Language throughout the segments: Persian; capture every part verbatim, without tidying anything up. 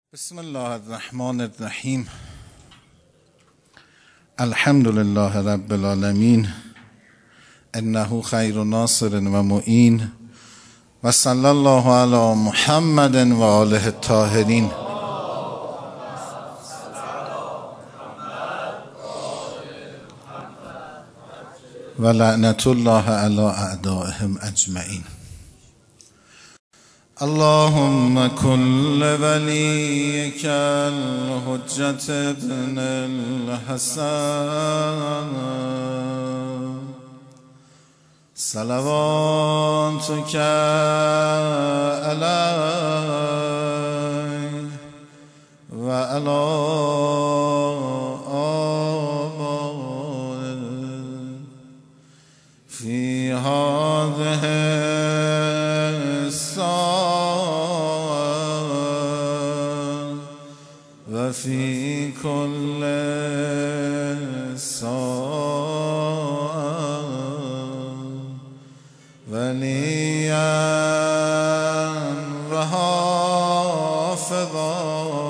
بسم الله الرحمن الرحیم. الحمد لله رب العالمین، انه خیر ناصر و معین، و صلی الله علی محمد و آله الطاهرین. و لعنت الله علی اعدائهم اجمعین. اللهم كن لوليك الحجة ابن الحسن صلواتك عليه وعلى آبائه في هذه وفي كل ساعة وليا وحافظا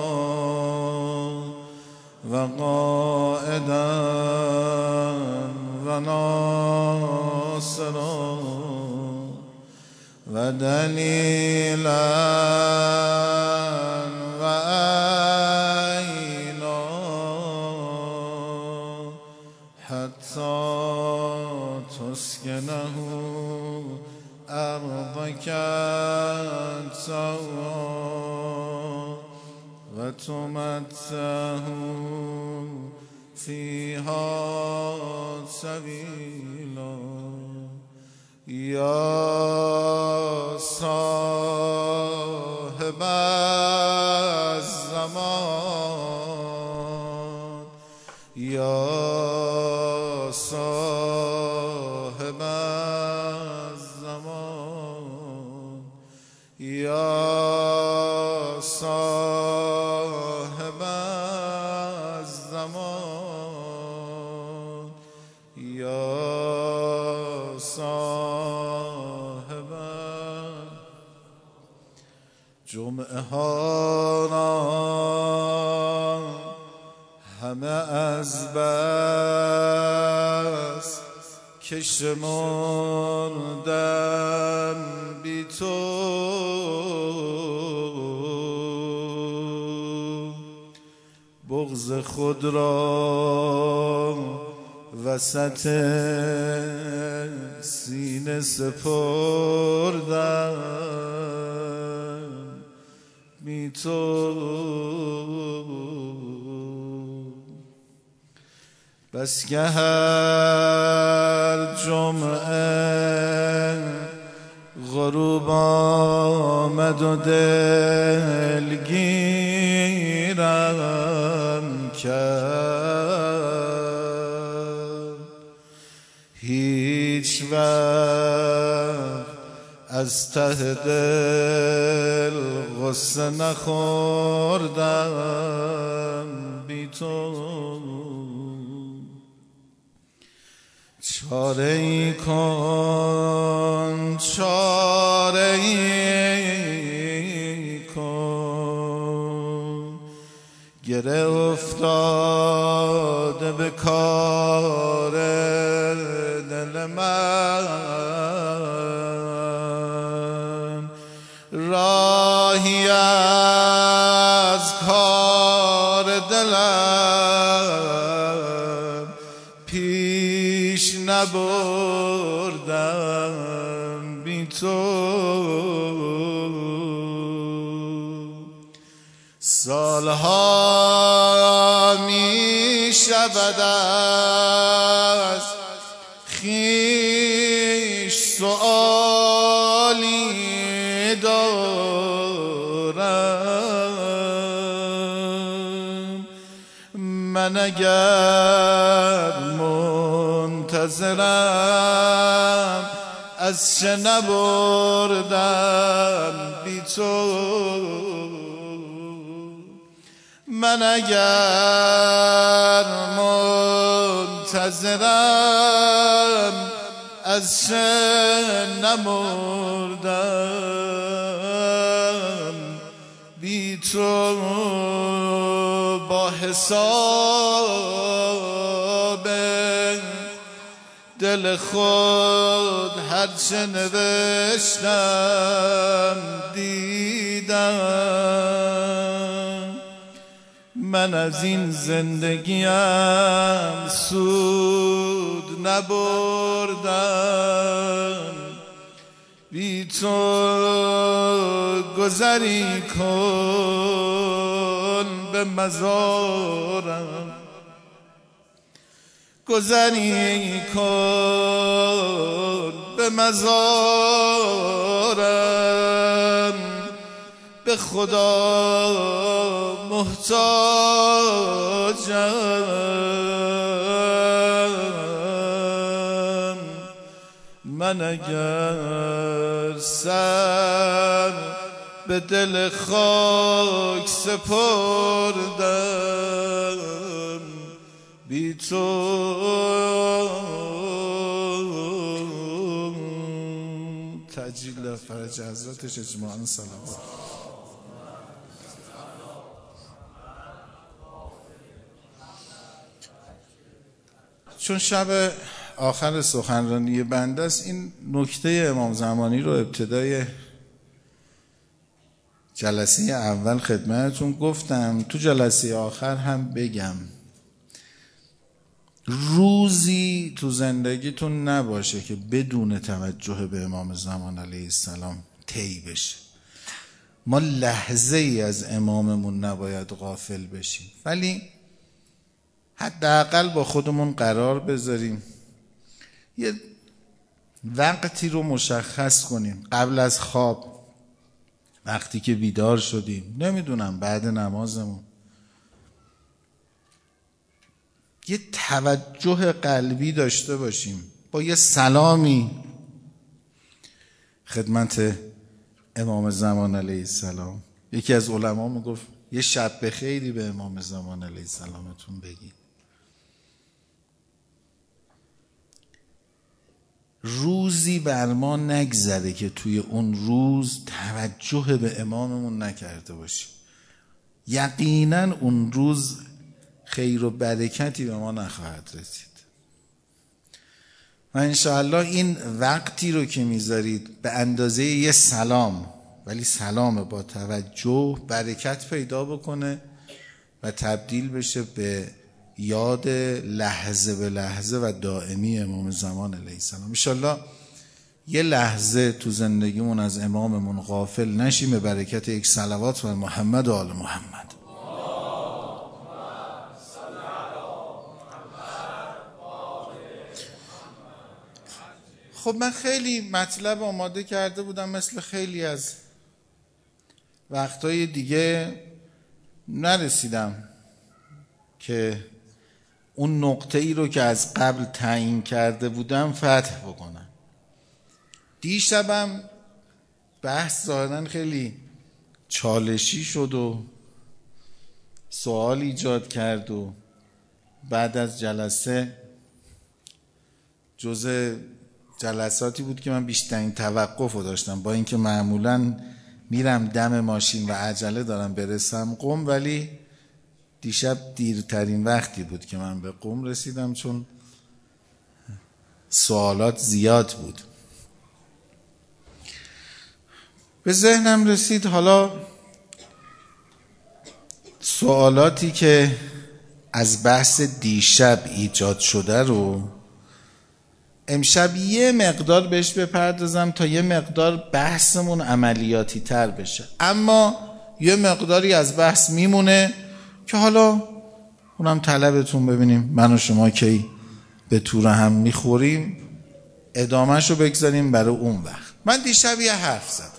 وقائدا وناصرا ودليلا تسكنه أرضك سوى وتمتعه فيها سبيلا. يا صاحب الزمان، يا صاحب الزمان، يا صاحب الزمان، يا صاحب جمعه ها همه از بس که شمردم بی تو، بغض خود را وسط سینه سپردم بی تو. بس که هر جمعه غروب آمد و دلگیرم کرد، هیچ وقت از ته دل غصه نخوردم بی تو. چاره ای کن، چاره ای کن، گره افتاده به کار دل من، راهی از کار دلم پیش نبردم بی تو. سالها می شود از خویش سؤالی دارم، من اگر منتظرم از چه نبردم بی تو. من اگر منتظرم از چه نمردم بی تو با حساب دل خود هرچه نوشتم دیدم. من از این زندگیم سود نبردم، بی تو گذری کن به مزارم، گذری کن به مزارم. به خدا محتاجم، من اگر سر به دل خاک سپردم، بی تو تجلیل فرج حضرتش اجماعاً صلوات. چون شب آخر سخنرانی بنده است، این نکته امام زمانی رو ابتدای جلسه اول خدمتتون گفتم، تو جلسه آخر هم بگم. روزی تو زندگیتون نباشه که بدون توجه به امام زمان علیه السلام طی بشه. ما لحظه ای از اماممون نباید غافل بشیم، ولی حداقل با خودمون قرار بذاریم یه وقتی رو مشخص کنیم قبل از خواب، وقتی که بیدار شدیم، نمیدونم بعد نمازمون، یه توجه قلبی داشته باشیم با یه سلامی خدمت امام زمان علیه السلام. یکی از علما میگفت یه شب بخیری به امام زمان علیه السلامتون بگید. روزی بر ما نگذره که توی اون روز توجه به اماممون نکرده باشیم. یقینا اون روز خیر و برکتی به ما نخواهد رسید. و انشاءالله این وقتی رو که میذارید به اندازه یه سلام، ولی سلام با توجه، برکت پیدا بکنه و تبدیل بشه به یاد لحظه به لحظه و دائمی امام زمان علیه السلام. انشاءالله یه لحظه تو زندگیمون از اماممون غافل نشیم به برکت یک صلوات بر محمد و آل محمد. خب من خیلی مطلب آماده کرده بودم، مثل خیلی از وقتای دیگه نرسیدم که اون نقطه ای رو که از قبل تعیین کرده بودم فتح بکنم. دیشبم بحث ظاهراً خیلی چالشی شد و سوال ایجاد کرد و بعد از جلسه جزء جلساتی بود که من بیشترین توقف رو داشتم، با اینکه معمولاً میرم دم ماشین و عجله دارم برسم قم، ولی دیشب دیرترین وقتی بود که من به قم رسیدم چون سوالات زیاد بود. به ذهنم رسید حالا سوالاتی که از بحث دیشب ایجاد شده رو امشب یه مقدار بهش بپردازم تا یه مقدار بحثمون عملیاتی تر بشه، اما یه مقداری از بحث میمونه که حالا اونم طلبتون، ببینیم من و شما کی به طور هم میخوریم ادامهشو بگذاریم برای اون وقت. من دیشب یه حرف زدم،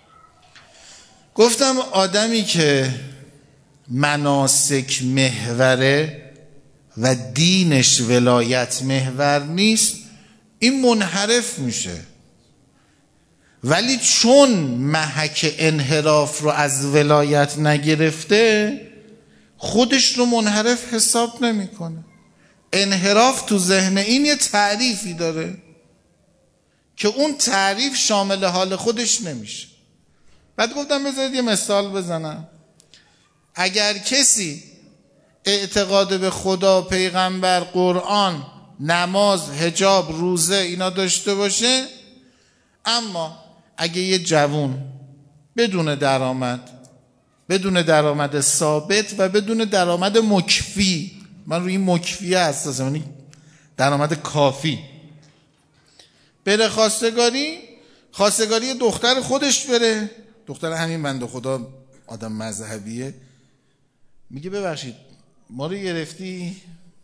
گفتم آدمی که مناسک محوره و دینش ولایت محور نیست این منحرف میشه، ولی چون محک انحراف رو از ولایت نگرفته خودش رو منحرف حساب نمیکنه. انحراف تو ذهن این یه تعریفی داره که اون تعریف شامل حال خودش نمیشه. بعد گفتم بذارید یه مثال بزنم. اگر کسی اعتقاد به خدا، پیغمبر، قرآن، نماز، حجاب، روزه اینا داشته باشه، اما اگه یه جوون بدون درآمد، بدون درآمد ثابت و بدون درآمد مکفی، من روی این مکفی حساسم، یعنی درآمد کافی، بره خواستگاری، خواستگاری دختر خودش بره، دختر همین بنده خدا آدم مذهبیه، میگه ببخشید ما رو گرفتی،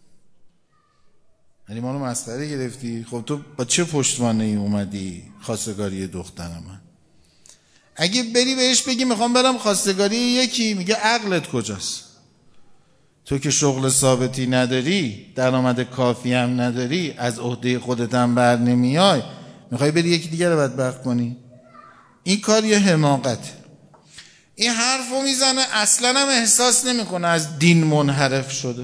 یعنی ما رو مسخره گرفتی، خب تو با چه پشتوانه ای اومدی خواستگاری دختر من؟ اگه بری بهش بگی میخوام برم خواستگاری یکی، میگه عقلت کجاست؟ تو که شغل ثابتی نداری، درآمد کافی هم نداری، از عهده خودت هم بر نمیای، میخوای بری یکی دیگر رو بدبخت کنی؟ این کار یه حماقته. این حرفو میزنه، اصلا هم احساس نمیکنه از دین منحرف شده،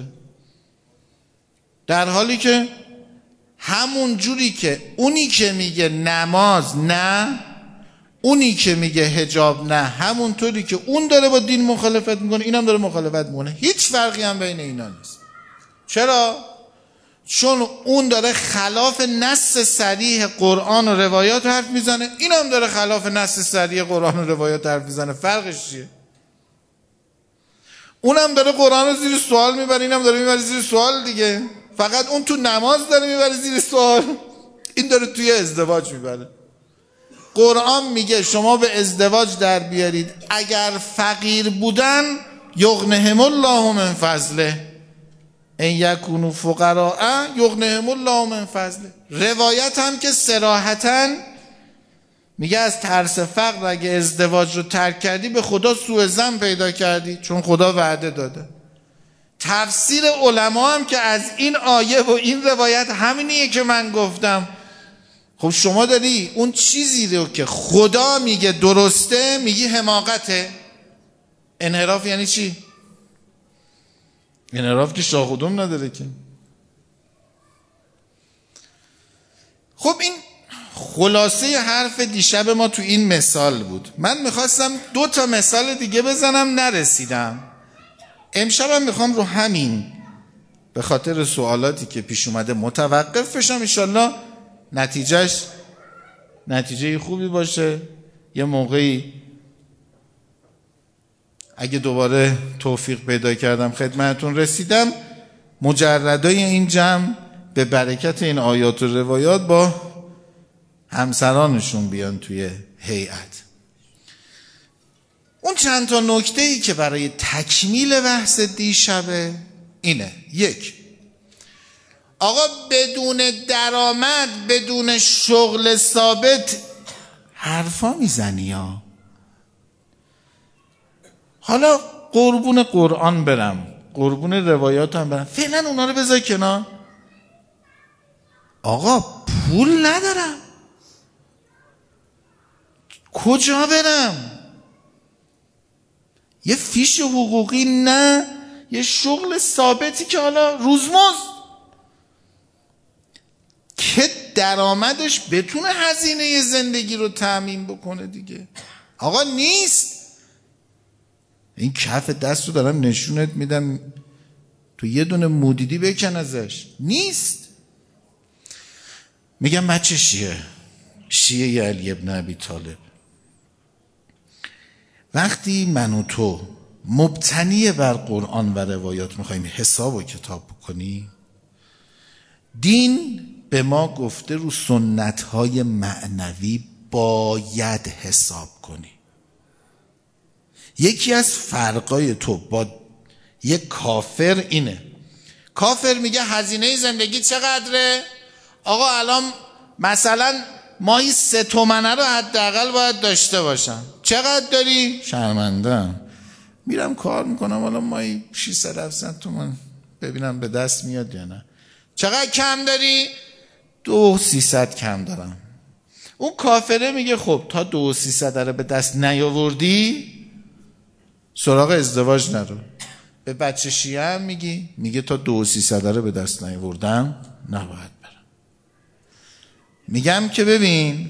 در حالی که همون جوری که اونی که میگه نماز نه، اونی که میگه حجاب نه، همونطوری که اون داره با دین مخالفت میکنه، اینم داره مخالفت میکنه. هیچ فرقی هم بین اینا نیست. چرا؟ چون اون داره خلاف نص صریح قرآن و روایات حرف میزنه، اینم داره خلاف نص صریح قرآن و روایات حرف میزنه. فرقش چیه؟ اونم داره قرآن رو زیر سوال میبره، اینم داره میبره زیر سوال دیگه. فقط اون تو نماز داره میبره زیر سوال، این داره توی ازدواج میبره. قرآن میگه شما به ازدواج در بیارید، اگر فقیر بودن یغنهم الله من فضله، ان یکونوا فقراء یغنهم الله من فضله. روایت هم که صراحتاً میگه از ترس فقر اگه ازدواج رو ترک کردی به خدا سوء ظن پیدا کردی، چون خدا وعده داده. تفسیر علما هم که از این آیه و این روایت همینیه که من گفتم. خب شما داری اون چیزی رو که خدا میگه درسته میگی حماقته. انحراف یعنی چی؟ انحراف که شاه خودم نداره که. خب این خلاصه حرف دیشب ما تو این مثال بود. من میخواستم دو تا مثال دیگه بزنم، نرسیدم. امشبم میخوام رو همین به خاطر سوالاتی که پیش اومده متوقف بشم، انشالله نتیجهش نتیجه خوبی باشه. یه موقعی اگه دوباره توفیق پیدا کردم خدمتتون رسیدم، مجردای این جمع به برکت این آیات و روایات با همسرانشون بیان توی هیئت. اون چند تا نکته ای که برای تکمیل بحث دیشبه اینه: یک، آقا بدون درآمد، بدون شغل ثابت حرفا میزنی یا؟ حالا قربون قرآن برم، قربون روایات هم برم، فعلا اونا رو بذار کنار. آقا پول ندارم، کجا برم؟ یه فیش حقوقی نه، یه شغل ثابتی که حالا روزمزد که درآمدش بتونه هزینه زندگی رو تأمین بکنه دیگه. آقا نیست. این کف دست رو دارم نشونت میدم، تو یه دونه مودیدی بکن ازش. نیست. میگم بچه شیعه، شیعه علی ابن ابی طالب، وقتی من و تو مبتنی بر قرآن و روایات میخواییم حساب و کتاب بکنی، دین به ما گفته رو سنت‌های معنوی باید حساب کنی. یکی از فرقای تو با یک کافر اینه. کافر میگه هزینه زندگی چقدره؟ آقا الان مثلا ماهی سه تومنه رو حداقل باید داشته باشم. چقدر داری؟ شرمندم، میرم کار میکنم، حالا ماهی ششصد هفتصد تومن ببینم به دست میاد یا نه. چقدر کم داری؟ دو سیصد کم دارم. اون کافره میگه خب تا دو سیصد رو به دست نیاوردی سراغ ازدواج نرو. به بچه شیعه هم میگی؟ میگه تا دو سیصد رو به دست نیاوردم نباید برم. میگم که ببین،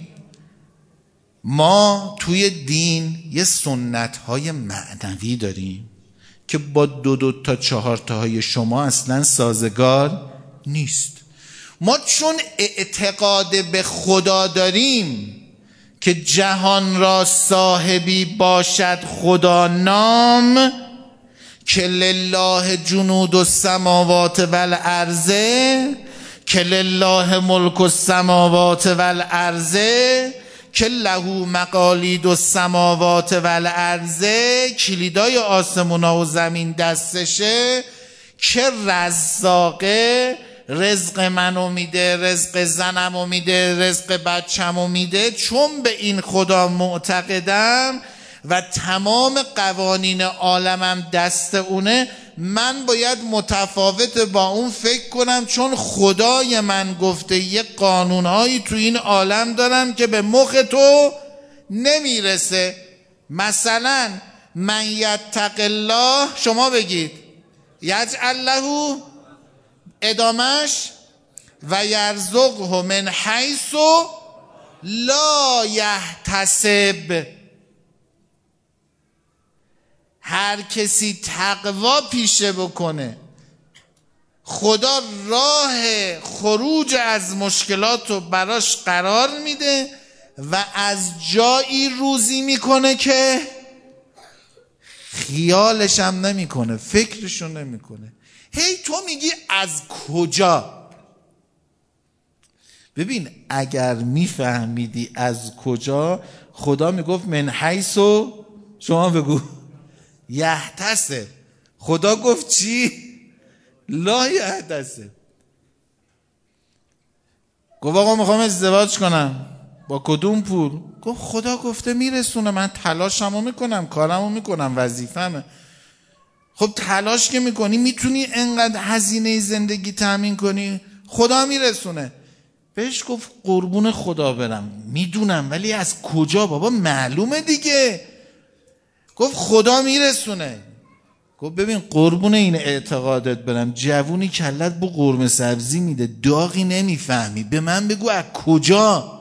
ما توی دین یه سنت های معنوی داریم که با دو دو تا چهار تاهای شما اصلا سازگار نیست. ما چون اعتقاد به خدا داریم که جهان را صاحبی باشد خدا نام، که لله جنود السماوات والارض، که لله ملک السماوات والارض، که له مقالید السماوات والارض، کلیدای آسمونا و زمین دستشه، که رزاقه، رزق منو میده، رزق زنمو میده، رزق بچه‌مو میده. چون به این خدا معتقدم و تمام قوانین عالمم دست اونه، من باید متفاوت با اون فکر کنم، چون خدای من گفته یه قانونهایی تو این عالم دارم که به مخ تو نمیرسه. مثلا من یتق الله، شما بگید یجعل له، ادامش و یرزقه من حیث لا یحتسب. هر کسی تقوا پیشه بکنه، خدا راه خروج از مشکلات رو براش قرار میده و از جایی روزی میکنه که خیالش هم نمیکنه، فکرشو نمیکنه. هی تو میگی از کجا؟ ببین اگر میفهمیدی از کجا، خدا میگفت من حیث، شما بگو یحتسب. خدا گفت چی؟ لا یحتسب. گفت آقا میخوام ازدواج کنم، با کدوم پول؟ گفت خدا گفته میرسونه، من تلاشمو میکنم، کارمو میکنم، وظیفمه. خب تلاش که میکنی میتونی انقدر هزینه زندگی تامین کنی، خدا میرسونه. بهش گفت قربون خدا برم، میدونم ولی از کجا بابا؟ معلومه دیگه. گفت خدا میرسونه. گفت ببین قربون این اعتقادت برم، جوونی کلت بو قرمه سبزی میده، داغی نمیفهمی، به من بگو از کجا؟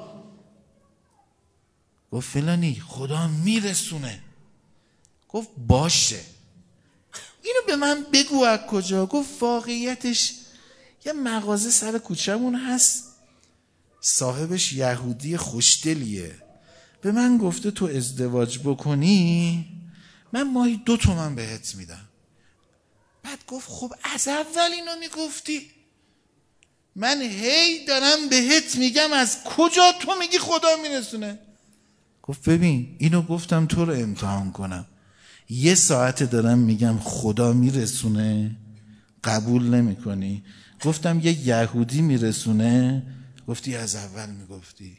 گفت فلانی، خدا میرسونه. گفت باشه، اینو به من بگو از کجا؟ گفت واقعیتش یه مغازه سر کوچه‌مون هست، صاحبش یهودی خوشدلیه، به من گفته تو ازدواج بکنی من ماهی دو تومن بهت میدم. بعد گفت خب از اول اینو میگفتی، من هی دارم بهت میگم از کجا تو میگی خدا میرسونه؟ گفت ببین اینو گفتم تو رو امتحان کنم، یه ساعت دارم میگم خدا میرسونه، قبول نمی کنی. گفتم یه یهودی میرسونه، گفتی از اول میگفتی.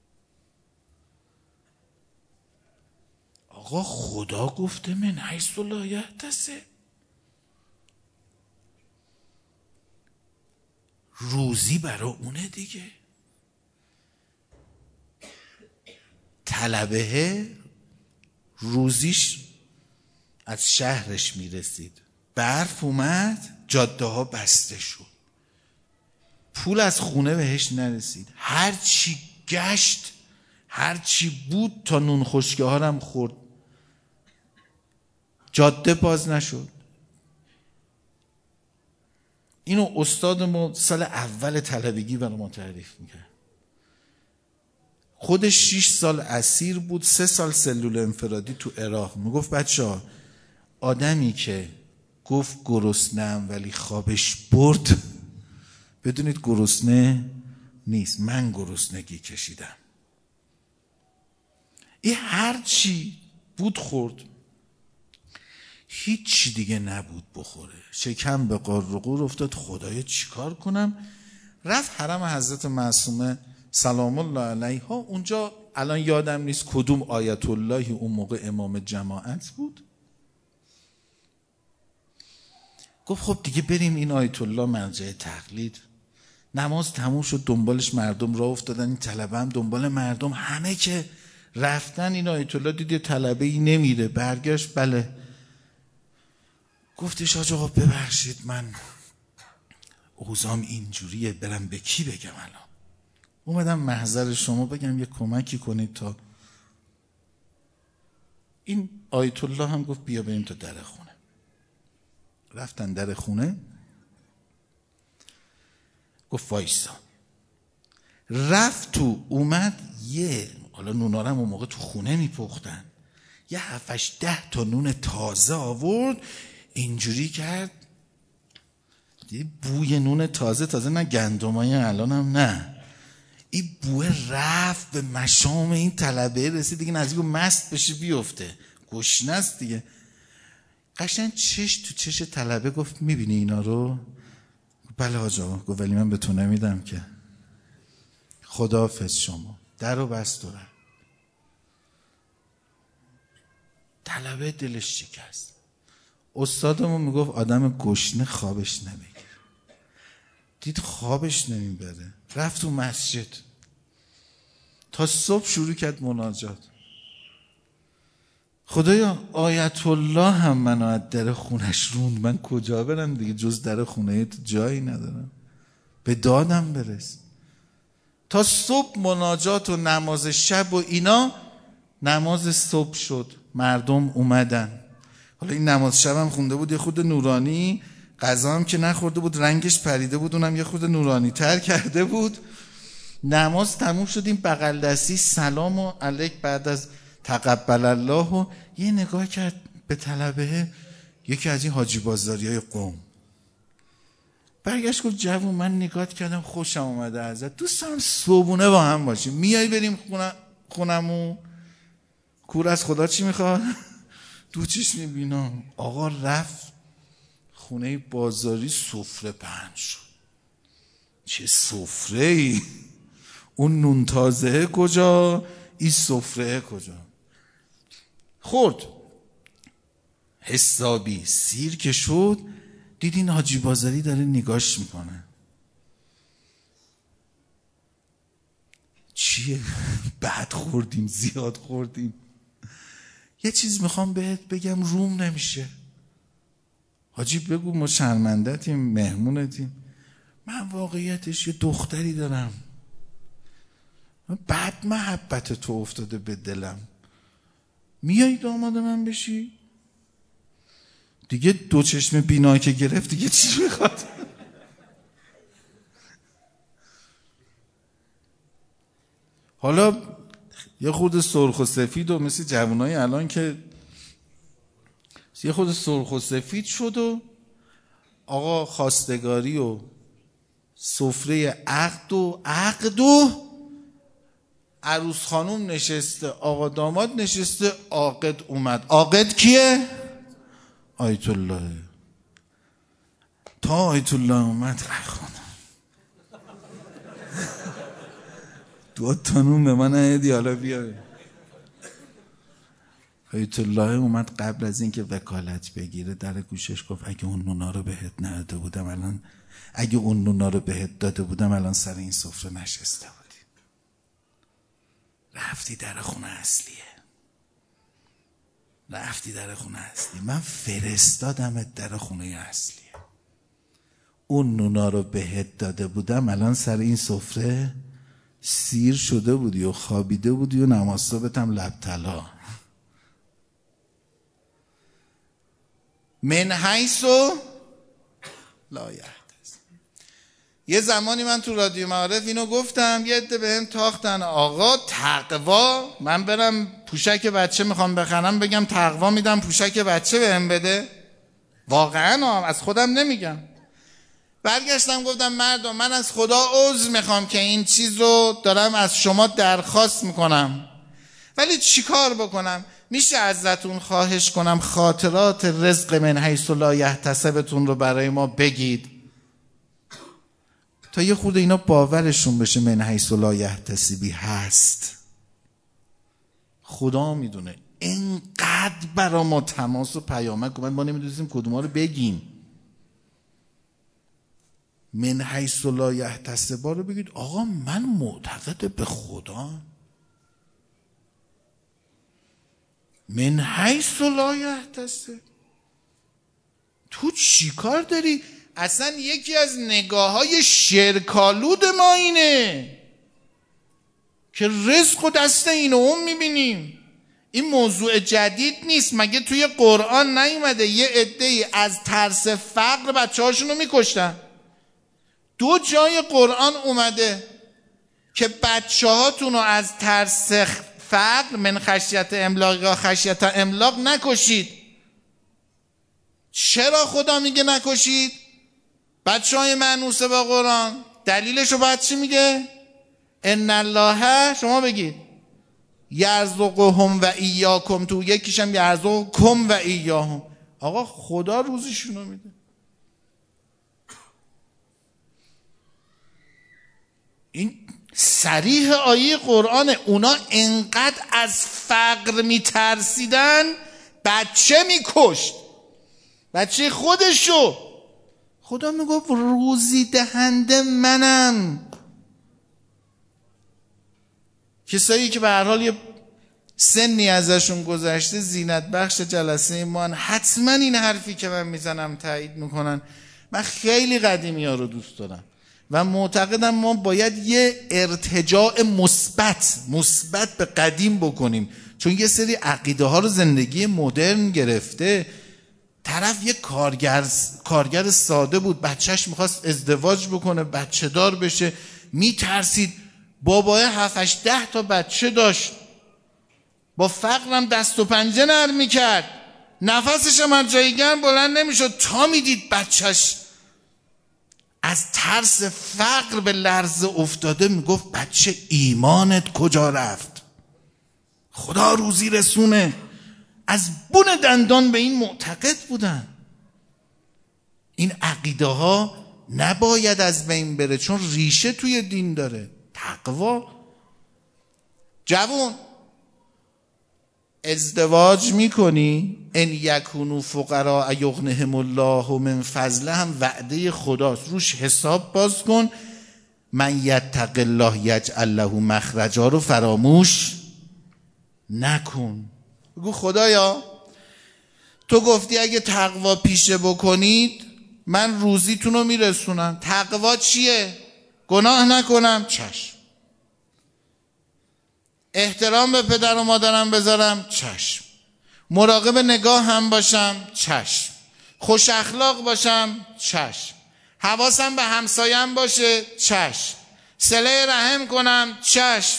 آقا خدا گفته من حیث لا یحتسب. روزی برا اونه دیگه. طلبه روزیش از شهرش میرسید، برف اومد، جاده ها بسته شد، پول از خونه بهش نرسید، هر چی گشت، هر چی بود تا نون خشکه ها هم خورد، جاده باز نشد. اینو استاد ما سال اول طلبگی برای ما تعریف میکرد. خودش شیش سال اسیر بود، سه سال سلول انفرادی تو عراق. میگفت بچه‌ها آدمی که گفت گرسنه‌ام ولی خوابش برد، بدونید گرسنه نیست، من گرسنگی کشیدم. این هر چی بود خورد، هیچ دیگه نبود بخوره، شکم به قار و قور افتاد. خدایا چیکار کنم؟ رفت حرم حضرت معصومه سلام الله علیها. اونجا الان یادم نیست کدوم آیت اللهی اون موقع امام جماعت بود. گفت خب دیگه بریم این آیت الله مرجع تقلید. نماز تموم شد، دنبالش مردم راه افتادن، این طلبه هم دنبال مردم، همه که رفتن این آیت الله دید طلبه ای نمیره، برگشت بله. گفتش حاج آقا ببخشید من اوضاعم اینجوریه، برم به کی بگم؟ الان اومدم محضر شما بگم یه کمکی کنید تا این آیت الله هم گفت بیا بریم تا در خونه. رفتن در خونه، گفت وایسا. رفت تو، اومد یه، حالا نونارم اون موقع تو خونه میپختن، یه هفتش ده تا نون تازه آورد، اینجوری کرد، یه بوی نون تازه تازه، نه گندمای الان هم نه، این بوه رفت به مشام این طلبه رسید دیگه، نزدیک مست بشه بیفته، گشنه است دیگه. قشنگ چش تو چش طلبه گفت میبینی اینا رو؟ بله حاج آقا. گفت ولی من به تو نمیدم که. خداحافظ شما. در رو بست و رفت. طلبه دلش شکست. استادمون میگفت آدم گشنه خوابش نمیگیره. دید خوابش نمیبره، رفت تو مسجد تا صبح شروع کرد مناجات. خدایا آیت الله هم منو از در خونش روند، من کجا برم دیگه، جز در خونه تو جایی ندارم، به دادم برس. تا صبح مناجات و نماز شب و اینا. نماز صبح شد، مردم اومدن. حالا این نماز شب هم خونده بود یه خود نورانی، غذا هم که نخورده بود، رنگش پریده بود، اونم یه خود نورانی تر کرده بود. نماز تموم شد، این بغل دستی سلام و علیک بعد از تقبل الله و یه نگاه کرد به طلبه، یکی از این حاجی بازاری های قوم. برگشت گفت جوون من نگاه کردم خوشم اومده ازت، دوست دارم صبحونه با هم باشیم، میای بریم خونه خونمون؟ کور از خدا چی میخواد؟ دو چیش میبینم. آقا رفت خونه بازاری، سفره پهن شد. چه سفره ای؟ اون نون تازه کجا؟ این سفره کجا؟ خورد حسابی سیر که شد، دید این حاجی بازاری داره نگاش میکنه. چیه؟ بعد خوردیم، زیاد خوردیم. یه چیز میخوام بهت بگم، روم نمیشه. حاجی بگو ما شرمندتیم، مهمونتیم. من واقعیتش یه دختری دارم، بعد محبت تو افتاده به دلم، میایی داماد من بشی؟ دیگه دو چشم بینا که گرفت دیگه چی میخواد؟ حالا یه خود سرخ و سفید و مثل جوانای الان که یه خود سرخ و سفید شد و آقا خواستگاری و سفره عقد و عقد و عروس خانوم نشسته، آقا داماد نشسته، عاقد اومد. عاقد کیه؟ آیت الله. تا آیت الله اومد خونم دو تا نون به من ندی، حالا بیای. آیت الله اومد قبل از اینکه وکالت بگیره در گوشش گفت اگه اون نونا رو بهت نداده بودم الان، اگه اون نونا رو بهت داده بودم الان سر این سفره نشسته بودی. رفتی در خونه اصلیه، رفتی در خونه اصلی. من فرستادمت در خونه اصلیه. اون نونا رو بهت داده بودم الان سر این سفره سیر شده بودی و خوابیده بودی و نماز صبحت هم لب طلا. من حیث لا یحتسب. یه زمانی من تو رادیو معارف اینو گفتم، یه عده بهم تاختن آقا تقوا، من برم پوشک بچه میخوام بخرم بگم تقوا میدم پوشک بچه بهم بده؟ واقعا از خودم نمیگم. برگشتم گفتم مردم من از خدا عذر میخوام که این چیز رو دارم از شما درخواست میکنم، ولی چیکار بکنم؟ میشه ازتون خواهش کنم خاطرات رزق من حیث لا یحتسبتون رو برای ما بگید تا یه خورده اینا باورشون بشه من حیث لا یحتسبی هست. خدا میدونه اینقدر برا ما تماس و پیامک اومد، ما نمیدونیم کدوما رو بگیم. من حیث لا یحتسب رو بگید آقا من معتقد به خدا. من حیث لا یحتسب تو چی کار داری؟ اصلا یکی از نگاه های شرکالود ما اینه که رزق و دست این اون میبینیم. این موضوع جدید نیست. مگه توی قرآن نیومده یه عده‌ای از ترس فقر بچه هاشونو میکشتن؟ دو جای قرآن اومده که بچه هاتونو از ترس فقر من خشیت املاق یا خشیت املاق نکشید. چرا خدا میگه نکشید؟ بچه های مانوسه با قرآن دلیلشو بعد چی میگه؟ ان الله، شما بگید، یرزقهم و ایاکم، تو یکیشم یرزقکم و ایاهم. آقا خدا روزیشونو میده. این صریح آیه قرآنه. اونا انقدر از فقر میترسیدن بچه میکشت، بچه خودشو. خدا میگفت روزی دهنده منم. کسایی که به هر حال یه سنی ازشون گذشته، زینت بخش جلسه ما، حتما این حرفی که من میزنم تایید میکنن. من خیلی قدیمی ها رو دوست دارم و معتقدم ما باید یه ارتجاع مثبت مثبت به قدیم بکنیم، چون یه سری عقیده ها رو زندگی مدرن گرفته. طرف یه کارگر کارگر ساده بود، بچهش میخواست ازدواج بکنه، بچه دار بشه، میترسید. بابای هفتش ده تا بچه داشت، با فقرم دست و پنجه نرم میکرد، نفسش هم از جای گرم بلند نمیشد تا میدید بچهش از ترس فقر به لرزه افتاده. میگفت بچه ایمانت کجا رفت؟ خدا روزی رسونه. از بن دندان به این معتقد بودن. این عقیده ها نباید از بین بره، چون ریشه توی دین داره. تقوا. جوون ازدواج میکنی، ان یکونوا فقراء یغنهم الله من فضله، هم وعده خداست، روش حساب باز کن. من یتق الله یجعل له مخرجا رو فراموش نکن. بگو خدایا تو گفتی اگه تقوا پیشه بکنید من روزیتون رو میرسونم. تقوا چیه؟ گناه نکنم، چشم. احترام به پدر و مادرم بذارم، چشم. مراقب نگاه هم باشم، چشم. خوش اخلاق باشم، چشم. حواسم به همسایم باشه، چشم. صله رحم کنم، چشم.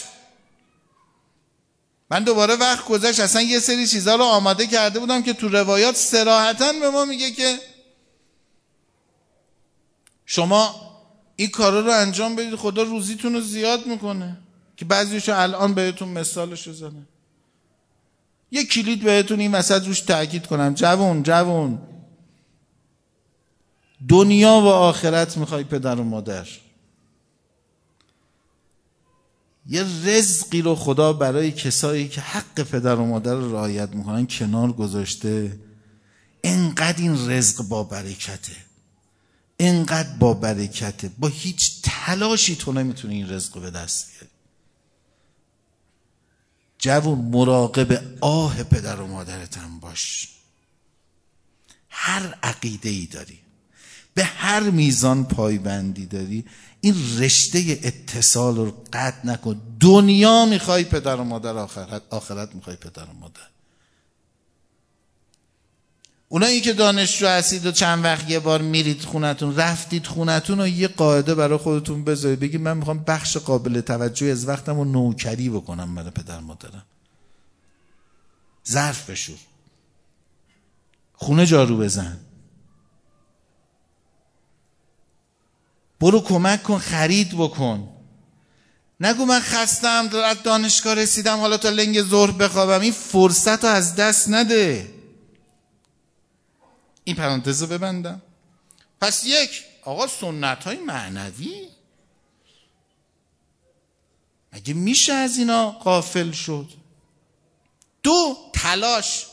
من دوباره وقت گذشت، اصلا یه سری چیزا رو آماده کرده بودم که تو روایات صراحتاً به ما میگه که شما این کارا رو انجام بدید خدا روزیتون رو زیاد میکنه. که بعضیشو الان بهتون مثالشو زنم. یه کلید بهتون این وسط روش تأکید کنم. جوون جوون دنیا و آخرت میخوای پدر و مادر، یه رزقی رو خدا برای کسایی که حق پدر و مادر رو رعایت میکنن کنار گذاشته. انقدر این رزق با برکته، انقدر با برکته، با هیچ تلاشی تو نمیتونی این رزق به دست بیاری. جوون مراقب آه پدر و مادرت هم باش. هر عقیده ای داری، به هر میزان پایبندی داری، این رشته اتصال رو قطع نکن. دنیا میخوای پدر و مادر، آخرت آخرت میخوای پدر و مادر. اونایی که دانشجو هستید و چند وقت یه بار میرید خونتون، رفتید خونتون و یه قاعده برای خودتون بذارید، بگید من میخوام بخش قابل توجهی از وقتم رو نوکری بکنم برای پدر مادرم. ظرف بشور، خونه جارو بزن، برو کمک کن، خرید بکن. نگو من خستم از دانشگاه رسیدم حالا تا لنگ ظهر بخوابم. این فرصت رو از دست نده. این پرانتز رو ببندم. پس یک، آقا سنت های معنوی مگه میشه از اینا غافل شد؟ دو، تلاش.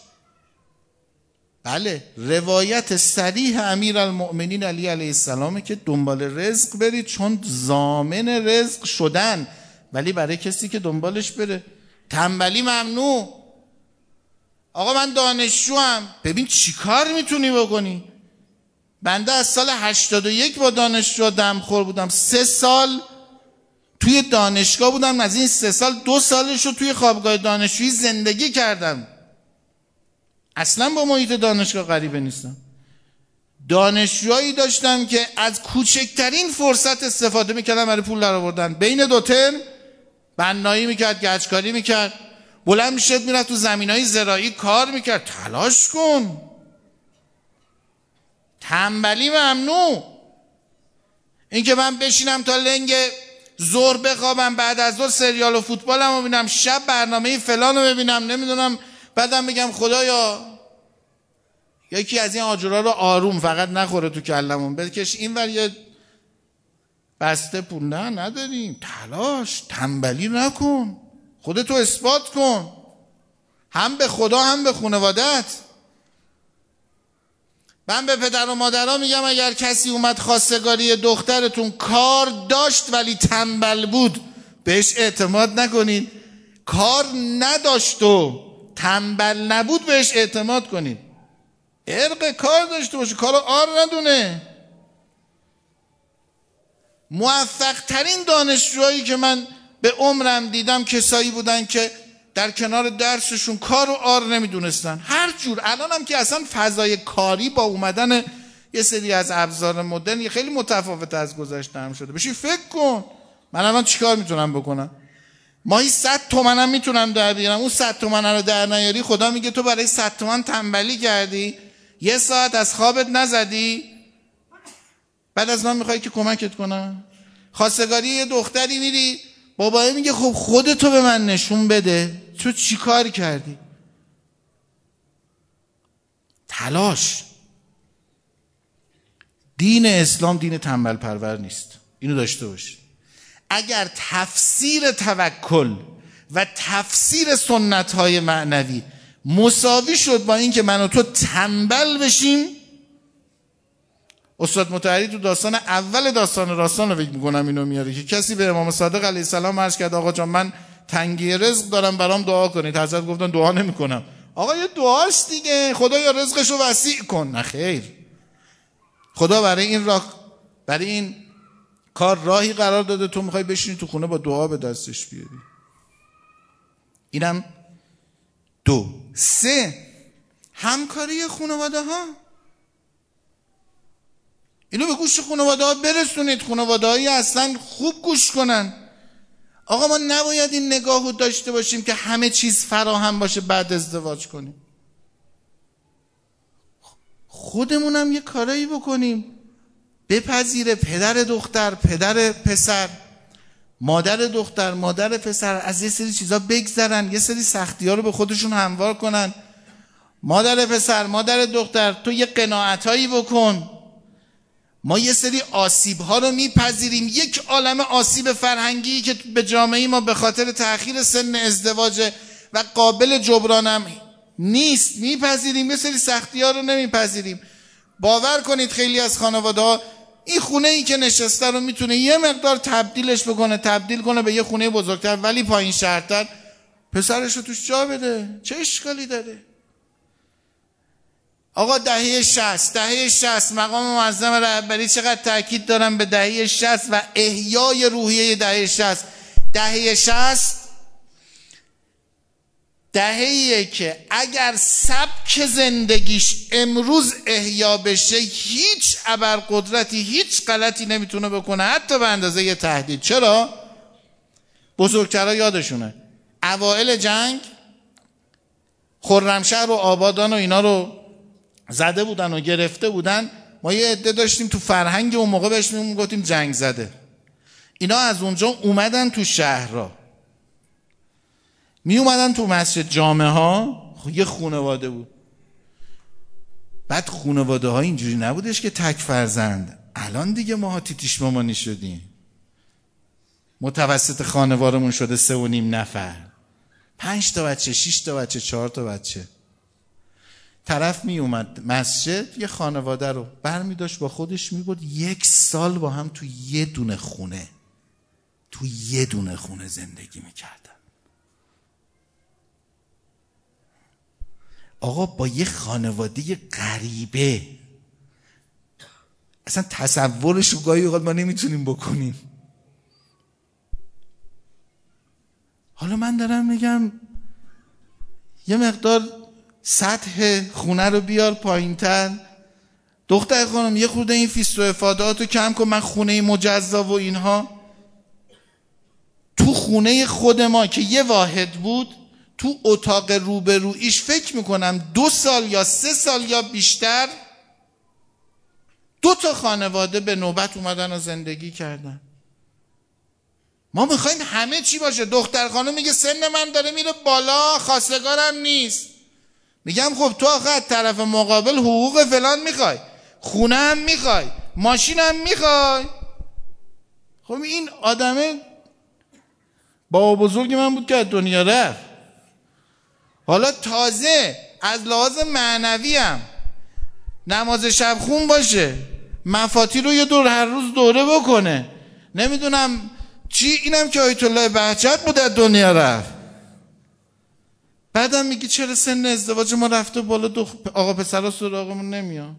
بله، روایت صریح امیرالمؤمنین علی علیه السلامه که دنبال رزق برید، چون ضامن رزق شدن، ولی برای کسی که دنبالش بره. تنبلی ممنوع. آقا من دانشجوام، ببین چی کار میتونی بکنی. بنده از سال هشتاد و یک با دانشجو دمخور بودم، سه سال توی دانشگاه بودم، از این سه سال دو سالش رو توی خوابگاه دانشجویی زندگی کردم، اصلا با محیط دانشگاه غریبه نیستم. دانشجویی داشتم که از کوچکترین فرصت استفاده میکردن برای پول در آوردن. بین دو ترم بنایی میکرد، گچکاری میکرد، بلند میشد میرفت تو زمینهای زراعی کار میکرد. تلاش کن، تنبلی ممنوع. این که من بشینم تا لنگ ظهر بخوابم، بعد از ظهر سریال و فوتبالم رو ببینم، شب برنامه فلان رو ببینم، نمیدونم، بعدم بگم خدایا یکی از این آجرها رو آروم فقط نخوره تو کلمون بکش اینور یه بسته پول. نه نداریم. تلاش، تنبلی نکن، خودتو اثبات کن، هم به خدا هم به خانوادت. من به پدر و مادرها میگم اگر کسی اومد خواستگاری دخترتون کار داشت ولی تنبل بود، بهش اعتماد نکنید. کار نداشت و تنبل نبود بهش اعتماد کنید. ارق کار داشته باشه، کارو آر ندونه. موفق ترین دانشجوهایی که من به عمرم دیدم کسایی بودن که در کنار درسشون کار و آر نمیدونستن. هر جور. الان هم که اصلا فضای کاری با اومدن یه سری از ابزار مدرن یه خیلی متفاوت از گذشته هم شده. بشین فکر کن من الان چیکار میتونم بکنم. ماهی صد تومنم میتونم در بیارم، اون صد تومن رو در نیاری خدا میگه تو برای صد تومن تنبلی کردی، یه ساعت از خوابت نزدی، بعد از من میخوای که کمکت کنم. خواستگاری یه دختری میری، بابا میگه خب خودتو به من نشون بده، تو چی کار کردی؟ تلاش. دین اسلام دین تنبل پرور نیست، اینو داشته باشید. اگر تفسیر توکل و تفسیر سنت‌های معنوی مساوی شد با این که من و تو تنبل بشیم، استاد مطهری تو داستان اول داستان راستان رو فکر میکنم اینو میاره که کسی به امام صادق علیه السلام عرض کرد آقا جان من تنگی رزق دارم برام دعا کنید. حضرت گفتن دعا نمیکنم. آقا یه دعاست دیگه، خدا یا رزقشو وسیع کن. نه خیر، خدا برای این راه برای این کار راهی قرار داده، تو میخوای بشینی تو خونه با دعا به دستش بیاری. اینم دو. سه، همکاری خانواده ها. اینو به گوش خانواده ها برسونید، خانواده هایی اصلا خوب گوش کنن. آقا ما نباید این نگاه رو داشته باشیم که همه چیز فراهم باشه بعد ازدواج کنیم. خودمونم یه کارایی بکنیم، بپذیره پدر دختر، پدر پسر، مادر دختر، مادر پسر از یه سری چیزا بگذرن، یه سری سختی ها رو به خودشون هموار کنن. مادر پسر، مادر دختر، تو یه قناعتایی بکن. ما یه سری آسیب ها رو میپذیریم، یک عالم آسیب فرهنگی که به جامعه ما به خاطر تأخیر سن ازدواج و قابل جبرانم نیست میپذیریم، یه سری سختی ها رو نمیپذیریم. باور کنید خیلی از خانواده ها این خونه ای که نشسته رو میتونه یه مقدار تبدیلش بکنه، تبدیل کنه به یه خونه بزرگتر ولی پایین شهرتر، پسرش رو توش جا بده، چه اشکالی داره؟ آقا دهه شصت، دهه شصت مقام معظم رهبری چقدر تاکید دارم به دهه شصت و احیای روحیه دهه شصت. دهه شصت دهه‌ایه که اگر سبک زندگیش امروز احیا بشه هیچ ابرقدرتی هیچ غلطی نمیتونه بکنه، حتی به اندازه یه تهدید. چرا؟ بزرگترها یادشونه اوائل جنگ خرمشهر و آبادان و اینا رو زده بودن و گرفته بودن. ما یه عده داشتیم تو فرهنگ اون موقع بهش میگفتیم جنگ زده. اینا از اونجا اومدن تو شهرها، می اومدن تو مسجد جامعه ها. یه خانواده بود. بعد خانواده ها اینجوری نبودش که تک فرزند. الان دیگه ما تیتیش مامانی شدیم، متوسط خانوارمون شده سه و نیم نفر، پنج تا بچه، شش تا بچه، چهار تا بچه. طرف می اومد مسجد، یه خانواده رو برمی داشت با خودش می بود یک سال با هم تو یه دونه خونه تو یه دونه خونه زندگی می کردن. آقا با یه خانواده غریبه اصلا تصورش رو گاهی اوقات ما نمیتونیم بکنیم. من دارم میگم یه مقدار سطح خونه رو بیار پایین‌تر، دختر خانم یه خورده این فیست و افادهاتو کم کن، من خونه مجزا و اینها. تو خونه خود ما که یه واحد بود، تو اتاق روبرویش فکر میکنم دو سال یا سه سال یا بیشتر دو تا خانواده به نوبت اومدن و زندگی کردن. ما میخوایم همه چی باشه. دختر خانم میگه سن من داره میره بالا، خواستگارم نیست. میگم خب تو آخه از طرف مقابل حقوق فلان میخوای، خونه هم میخوای، ماشین هم میخوای. خب این آدمه بابا بزرگ من بود که از دنیا رفت. حالا تازه از لحاظ معنوی هم نماز شب خون باشه، مفاتی رو یه دور هر روز دوره بکنه، نمیدونم چی. اینم که آیت الله بهجت بود از دنیا رفت. بعدم میگی چرا سن ازدواج ما رفته بالا، دو آقا پسرها سراغمون نمیان.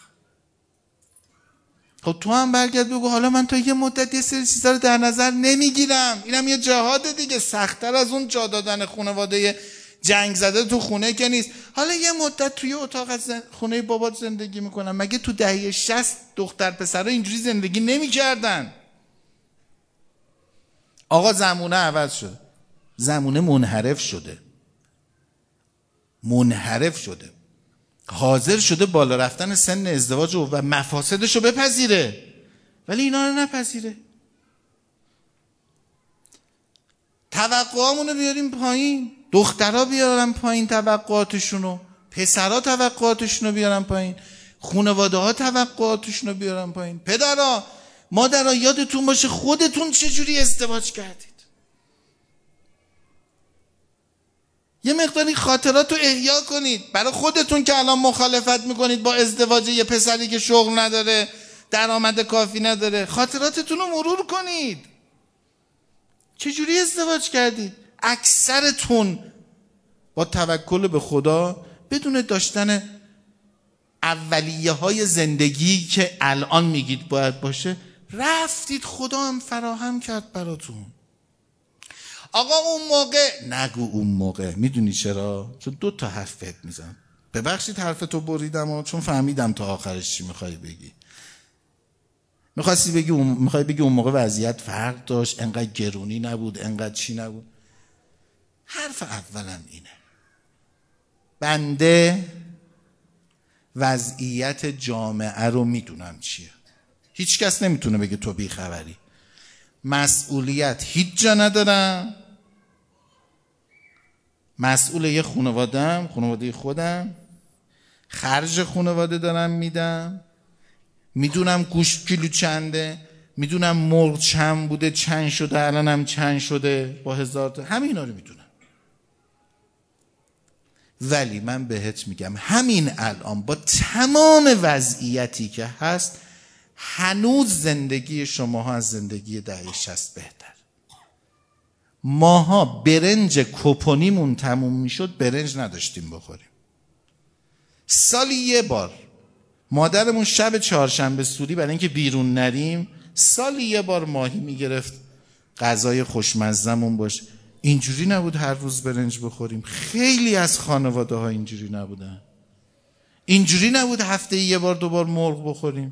خب تو هم برگرد بگو حالا من تا یه مدت یه سری چیزا رو در نظر نمیگیرم. اینم یه جهاد دیگه، سخت‌تر از اون جا دادن خانواده جنگ زده تو خونه که نیست. حالا یه مدت توی اتاق از خونه بابات زندگی میکنم. مگه تو دهه شصت دختر پسرها اینجوری زندگی نمیکردن؟ آقا زمونه عوض شد، زمونه منحرف شده، منحرف شده، حاضر شده بالا رفتن سن ازدواج و مفاسدش رو بپذیره، ولی اینا رو نپذیره. توقعامونو بیاریم پایین، دخترها بیارن پایین توقعاتشونو، پسرها توقعاتشونو بیارن پایین، خانواده ها توقعاتشونو بیارن پایین. پدرها مادرها یادتون باشه خودتون چجوری ازدواج کردید. یه مقداری خاطرات رو احیا کنید برای خودتون که الان مخالفت میکنید با ازدواج یه پسری که شغل نداره، درآمد کافی نداره. خاطراتتون رو مرور کنید، چجوری ازدواج کردید. اکثرتون با توکل به خدا بدون داشتن اولیه های زندگی که الان میگید باید باشه رفتید، خدا هم فراهم کرد براتون. آقا اون موقع نگو اون موقع. میدونی چرا؟ چون دو تا حرف بهت میزنم. ببخشید حرفتو بریدم و چون فهمیدم تا آخرش چی میخوای بگی. میخواستی بگی اون میخوای بگی اون موقع وضعیت فرق داشت، انقدر گرونی نبود، انقدر چی نبود. حرف اولم اینه، بنده وضعیت جامعه رو میدونم چیه. هیچ کس نمیتونه بگه تو بی خبری. مسئولیت هیچ جا ندارم، مسئول یه خانواده‌ام، خانواده خودم، خرج خانواده دارم میدم، میدونم گوشت کیلو چنده، میدونم مرغ چند بوده چند شده الانم چند شده با هزار تا، همینا رو میدونم. ولی من بهت میگم همین الان با تمام وضعیتی که هست هنوز زندگی شماها از زندگی دهه شصت بهتر. ماها برنج کپونیمون تموم میشد برنج نداشتیم بخوریم. سالی یه بار مادرمون شب چهارشنبه سوری برای اینکه بیرون نریم سالی یه بار ماهی میگرفت غذای خوشمزمون باشه. اینجوری نبود هر روز برنج بخوریم. خیلی از خانواده ها اینجوری نبودن. اینجوری نبود هفته یه بار دو بار مرغ بخوریم.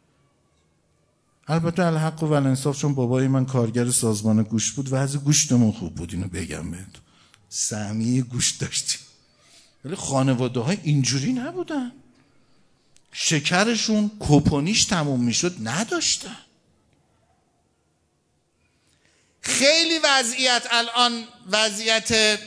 البته الحق و الانصاف چون بابای من کارگر سازمان گوشت بود وضع گوشتمون خوب بود، اینو بگم بهتون، سهمیه گوشت داشتیم. ولی خانواده ها اینجوری نبودن. شکرشون کپونیش تموم میشد نداشتن. خیلی وضعیت الان وضعیت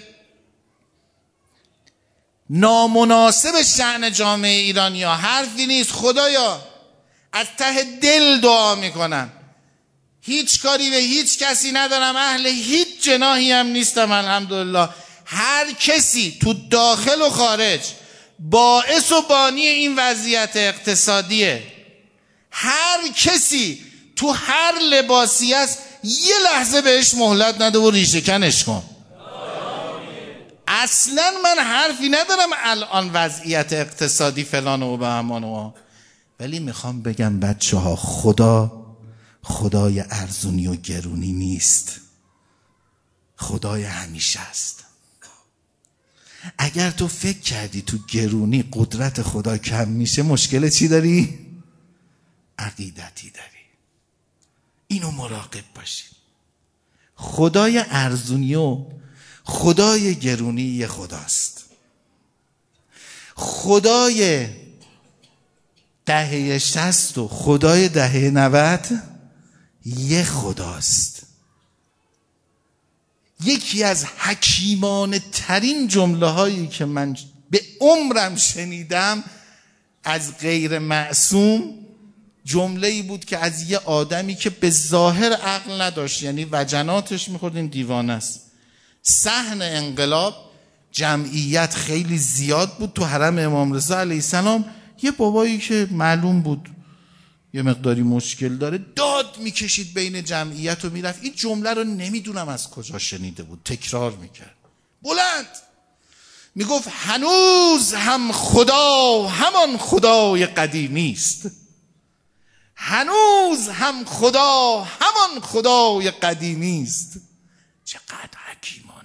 نامناسب شأن جامعه ایرانی ها. حرفی نیست، خدایا از ته دل دعا میکنم، هیچ کاری به هیچ کسی ندارم، اهل هیچ جناحی هم نیستم الحمدلله. هر کسی تو داخل و خارج باعث و بانی این وضعیت اقتصادیه، هر کسی تو هر لباسی است یه لحظه بهش مهلت نده و ریشه کنش کن. اصلا من حرفی ندارم الان وضعیت اقتصادی فلان و بهمان و، ولی میخوام بگم بچه ها خدا خدای ارزونی و گرونی نیست. خدای همیشه است. اگر تو فکر کردی تو گرونی قدرت خدا کم میشه، مشکل چی داری؟ عقیدتی داری. اینو مراقب باشید. خدای ارزونی و خدای گرونی یه خداست. خدای دهه شصت و خدای دهه نود یه خداست. یکی از حکیمانه ترین جمله هایی که من به عمرم شنیدم از غیر معصوم، جمله ای بود که از یه آدمی که به ظاهر عقل نداشت، یعنی وجناتش میخورد این دیوانه است. صحن انقلاب، جمعیت خیلی زیاد بود تو حرم امام رضا علیه السلام. یه بابایی که معلوم بود یه مقداری مشکل داره داد میکشید بین جمعیت و میرفت. این جمله رو نمیدونم از کجا شنیده بود، تکرار میکرد بلند، میگفت هنوز هم خدا همان خدای قدیمی است، هنوز هم خدا همان خدای قدیمی است. چقدر حکیمانه.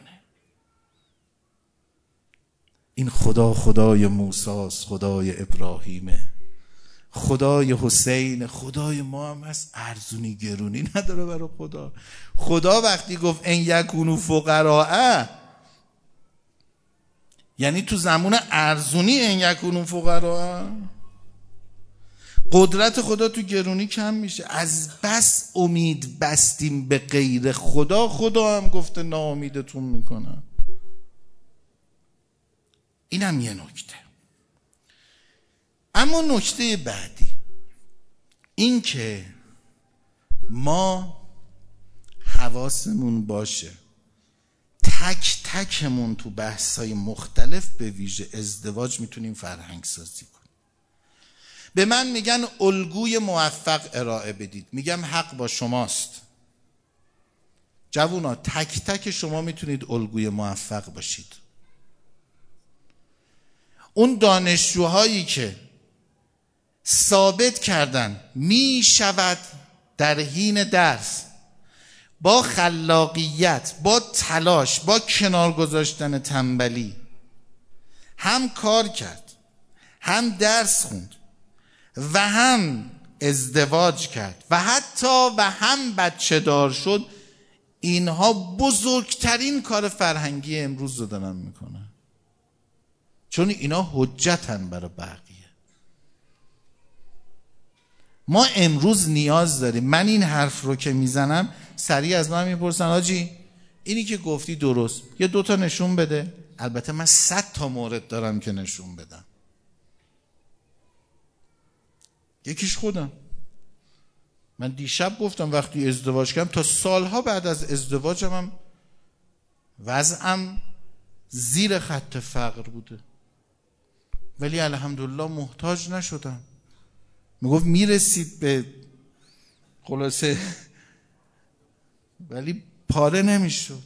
این خدا خدای موسی است، خدای ابراهیمه، خدای حسین، خدای ما هم هست. ارزونی گرونی نداره برای خدا. خدا وقتی گفت ان یکونوا فقراء، یعنی تو زمان ارزونی ان یکونوا فقراء. قدرت خدا تو گرونی کم میشه. از بس امید بستیم به غیر خدا، خدا هم گفته ناامیدتون میکنم. اینم یه نکته. اما نکته بعدی این که ما حواسمون باشه تک تکمون تو بحث‌های مختلف، به ویژه ازدواج، میتونیم فرهنگ سازی کنیم. به من میگن الگوی موفق ارائه بدید، میگم حق با شماست. جوونا تک تک شما میتونید الگوی موفق باشید. اون دانشجوهایی که ثابت کردن می شود در حین درس با خلاقیت، با تلاش، با کنار گذاشتن تنبلی هم کار کرد، هم درس خوند و هم ازدواج کرد و حتی و هم بچه دار شد، اینها بزرگترین کار فرهنگی امروز رو دارن میکنن، چون اینا حجتن برای بقیه. ما امروز نیاز داریم. من این حرف رو که میزنم سریع از من میپرسن آجی اینی که گفتی درست، یه دوتا نشون بده. البته من صد تا مورد دارم که نشون بدم. یکیش خودم. من دیشب گفتم وقتی ازدواج کردم، تا سالها بعد از ازدواجم هم وضعم زیر خط فقر بوده، ولی الحمدلله محتاج نشدم. میگفت میرسید به خلاصه ولی پاره نمیشد.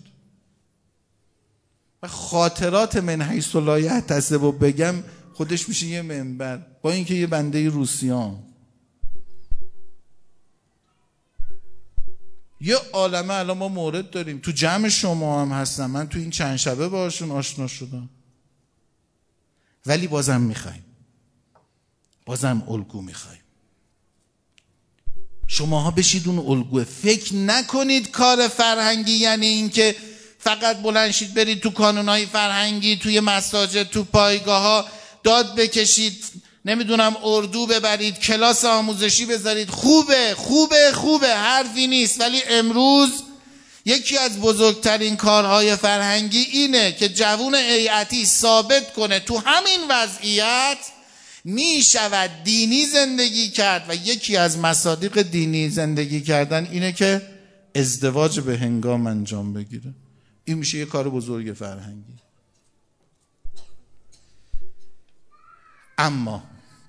و خاطرات من حیث لا یحتسب و بگم خودش میشه یه منبر، با اینکه یه بنده روسیام. یه عالمه الان ما مورد داریم، تو جمع شما هم هستم، من تو این چند شبه باشون آشنا شدم، ولی بازم میخوایم، بازم الگو میخوایم. شماها بشید اون الگوه. فکر نکنید کار فرهنگی یعنی این که فقط بلند شید برید تو کانونهای فرهنگی، توی مساجد، تو پایگاه ها داد بکشید، نمیدونم اردو ببرید، کلاس آموزشی بذارید. خوبه خوبه خوبه، حرفی نیست. ولی امروز یکی از بزرگترین کارهای فرهنگی اینه که جوون هیئتی ثابت کنه تو همین وضعیت می شود دینی زندگی کرد. و یکی از مصادیق دینی زندگی کردن اینه که ازدواج به هنگام انجام بگیره. این میشه یه کار بزرگ فرهنگی. اما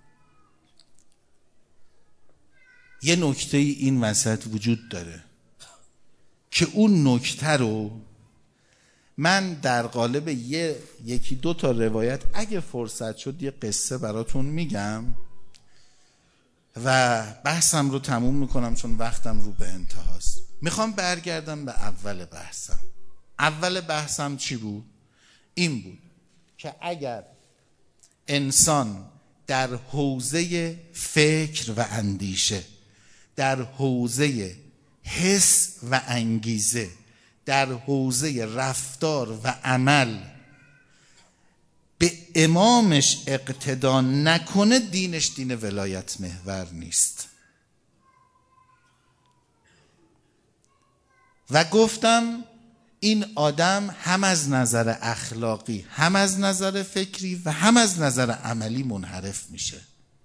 یه نکته این وسط وجود داره که اون نکته رو من در قالب یه یکی دو تا روایت اگه فرصت شد یه قصه براتون میگم و بحثم رو تموم میکنم، چون وقتم رو به انتهاست. میخوام برگردم به اول بحثم. اول بحثم چی بود؟ این بود که اگر انسان در حوزه فکر و اندیشه، در حوزه حس و انگیزه، در حوزه رفتار و عمل به امامش اقتدا نکنه، دینش دین ولایت محور نیست. و گفتم این آدم هم از نظر اخلاقی، هم از نظر فکری و هم از نظر عملی منحرف میشه.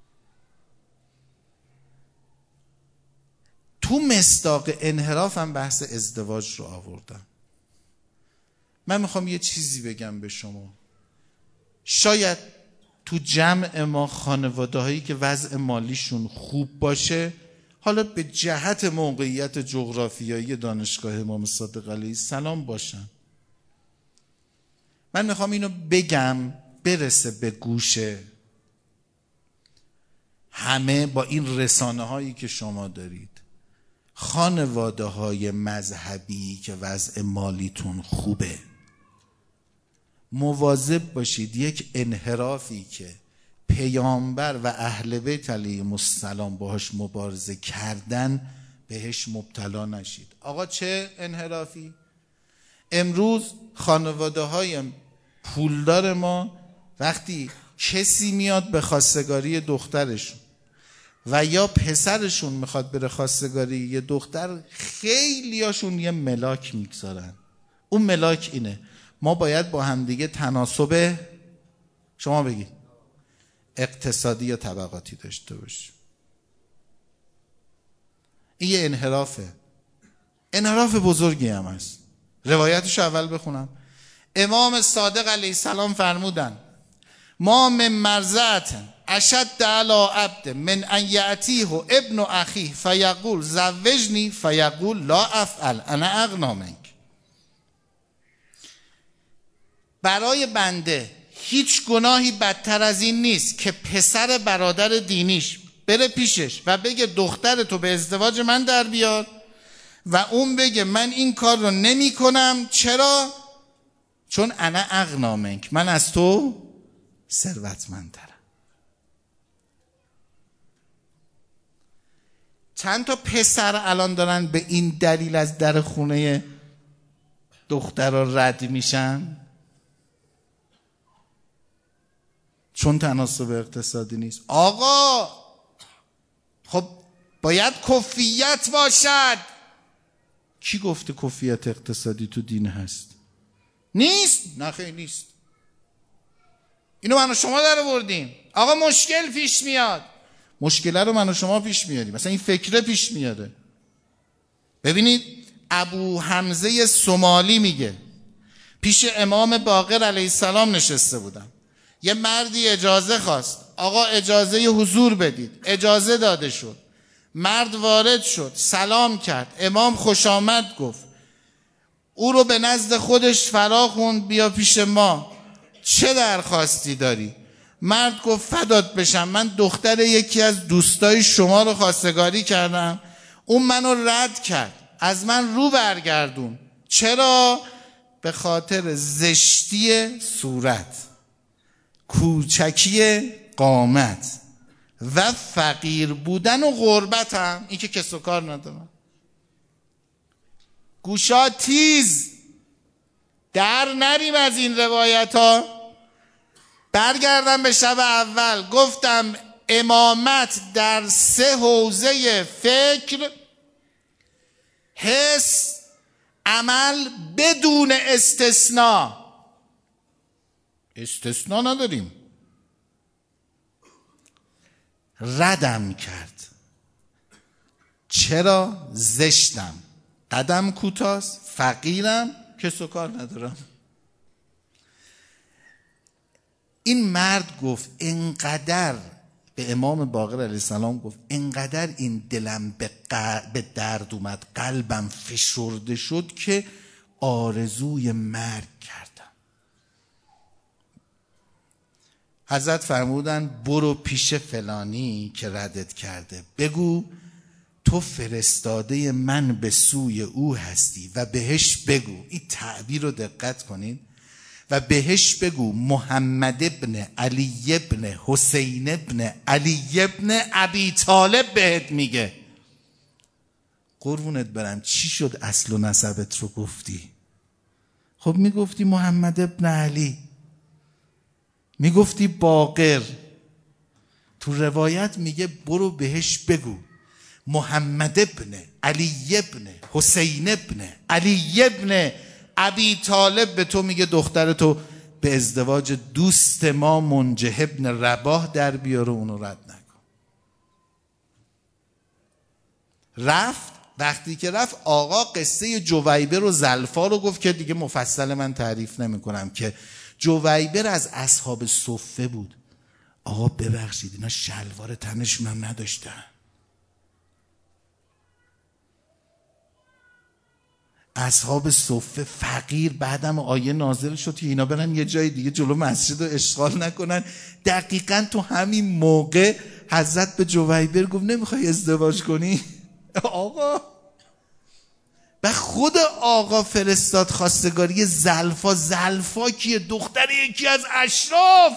تو مصداق انحراف هم بحث ازدواج رو آوردم. من میخوام یه چیزی بگم به شما. شاید تو جمع ما خانواده هایی که وضع مالیشون خوب باشه، حالا به جهت موقعیت جغرافیایی دانشگاه امام صادق علیه السلام باشن. من میخوام اینو بگم برسه به گوش همه با این رسانه هایی که شما دارید. خانواده های مذهبی که وضع مالیتون خوبه، مواظب باشید یک انحرافی که پیامبر و اهل بیت علیهم السلام باهاش مبارزه کردن بهش مبتلا نشید. آقا چه انحرافی؟ امروز خانواده های پولدار ما وقتی کسی میاد به خواستگاری دخترشون و یا پسرشون میخواد بره خواستگاری یه دختر، خیلی هاشون یه ملاک میگذارن. اون ملاک اینه: ما باید با همدیگه تناسب، شما بگید، اقتصادی یا طبقاتی داشته باشیم. این یه انحرافه، انحراف بزرگی هم هست. روایتش اول بخونم. امام صادق علیه السلام فرمودن: ما من مرضعت اشد علی عبد من ان یأتیه ابن اخیه فیقول زوجنی فیقول لا افعل انا اغنی منک. برای بنده هیچ گناهی بدتر از این نیست که پسر برادر دینیش بره پیشش و بگه دختر تو به ازدواج من در بیار و اون بگه من این کار رو نمی کنم. چرا؟ چون انا اغنی منک، من از تو ثروتمندترم. چند تا پسر الان دارن به این دلیل از در خونه دخترها رد میشن؟ چون تناسب اقتصادی نیست. آقا خب باید کفیت باشد. کی گفته کفیت اقتصادی تو دین هست؟ نیست. نه خیلی نیست. اینو من و شما در آوردیم. آقا مشکل پیش میاد، مشکل رو من و شما پیش میاریم، مثلا این فکره پیش میاره. ببینید ابو حمزه سومالی میگه پیش امام باقر علیه السلام نشسته بودم، یه مردی اجازه خواست، آقا اجازه حضور بدید، اجازه داده شد. مرد وارد شد، سلام کرد، امام خوش آمد گفت، او رو به نزد خودش فرا خوند بیا پیش ما، چه درخواستی داری؟ مرد گفت فدات بشم، من دختر یکی از دوستای شما رو خواستگاری کردم، اون منو رد کرد، از من رو برگردون. چرا؟ به خاطر زشتی صورت، کوچکی قامت و فقیر بودن و غربتم، این که کس و کار ندارم. گوشا تیز در نریم از این روایت ها. برگردم به شب اول، گفتم امامت در سه حوزه فکر، حس، عمل بدون استثناء. استثناء نداریم. ردم کرد. چرا؟ زشتم، قدم کوتاست، فقیرم، کس و کار ندارم. این مرد گفت انقدر، به امام باقر علیه السلام گفت انقدر این دلم به, ق... به درد اومد، قلبم فشرده شد که آرزوی مرگ کردم. حضرت فرمودن برو پیش فلانی که ردت کرده، بگو تو فرستاده من به سوی او هستی و بهش بگو، این تعبیر رو دقت کنین، و بهش بگو محمد ابن علی ابن حسین ابن علی ابن ابی طالب بهت میگه. قربونت برم چی شد اصل و نسبت رو گفتی؟ خب میگفتی محمد ابن علی، میگفتی باقر. تو روایت میگه برو بهش بگو محمد ابن علی ابن حسین ابن علی ابن ابی طالب به تو میگه دختر تو به ازدواج دوست ما منجه ابن رباح در بیاره، اونو رد نکن. رفت. وقتی که رفت آقا قصه جویبر و زلفا رو گفت که دیگه مفصل من تعریف نمی کنم، که جویبر از اصحاب صفه بود. آقا ببخشید اینا شلوار تنشون هم نداشتن. اصحاب صفه فقیر، بعدم آیه نازل شد که اینا برن یه جای دیگه جلو مسجد رو اشغال نکنن. دقیقاً تو همین موقع حضرت به جویبر گفت نمیخوای ازدواج کنی؟ آقا و خود آقا فرستاد خواستگاری زلفا. زلفا کیه؟ دختر یکی از اشراف.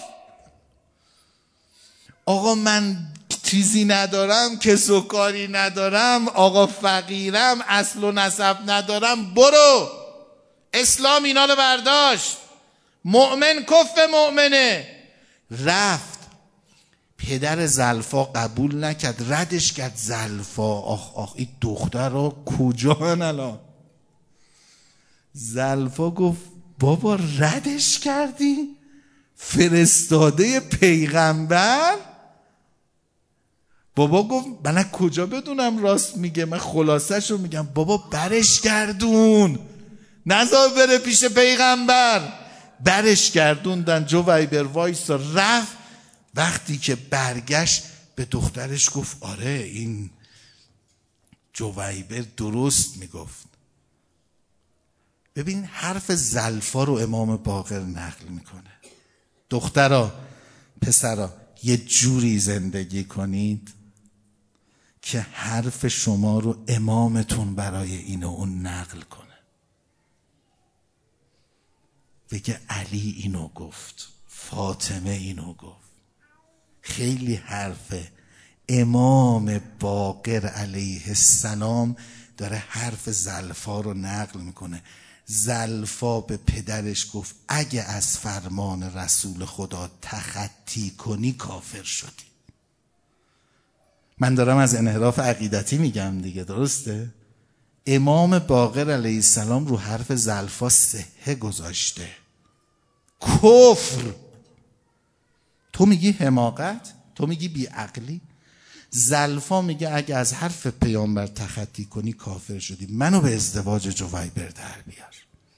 آقا من چیزی ندارم، کس و کاری ندارم، آقا فقیرم، اصل و نسب ندارم، برو. اسلام اینا رو برداشت. مؤمن کف مؤمنه. رفت. پدر زلفا قبول نکرد، ردش کرد. زلفا آخ آخ این دختر ها کجا هن الان؟ زلفا گفت بابا ردش کردی؟ فرستاده پیغمبر؟ بابا گفت من کجا بدونم راست میگه، من خلاصش رو میگم. بابا برش گردون، نذار بره پیش پیغمبر. برش گردوندن. جویبر وایسا رفت. وقتی که برگشت به دخترش گفت آره این جویبر درست میگفت. ببین حرف زلفا رو امام باقر نقل میکنه. دخترا پسرا یه جوری زندگی کنید که حرف شما رو امامتون برای این و اون نقل کنه، بگه علی اینو گفت، فاطمه اینو گفت. خیلی حرفه. امام باقر علیه السلام داره حرف زلفا رو نقل میکنه. زلفا به پدرش گفت اگه از فرمان رسول خدا تخطی کنی کافر شدی. من دارم از انحراف عقیدتی میگم دیگه، درسته؟ امام باقر علیه السلام رو حرف زلفا صحه گذاشته. کفر. تو میگی حماقت، تو میگی بیعقلی. زلفا میگه اگه از حرف پیامبر تخطی کنی کافر شدی. منو به ازدواج جویبر در بیار.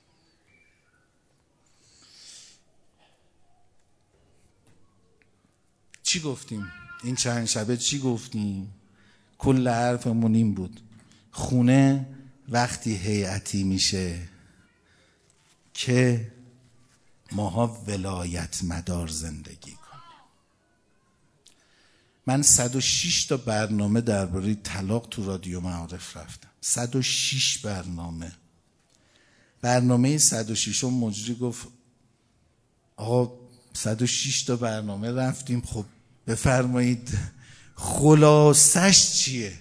چی گفتیم؟ این چند شبه چی گفتیم؟ کل حرفمون این بود. خونه وقتی هیئتی میشه که ماها ولایت مدار زندگی کنیم. من صد و شش تا برنامه درباره طلاق تو رادیو معارف رفتم. صد و شش برنامه. برنامه صد و شش مجری گفت آقا صد و شش تا برنامه رفتیم، خب بفرمایید خلاصش چیه؟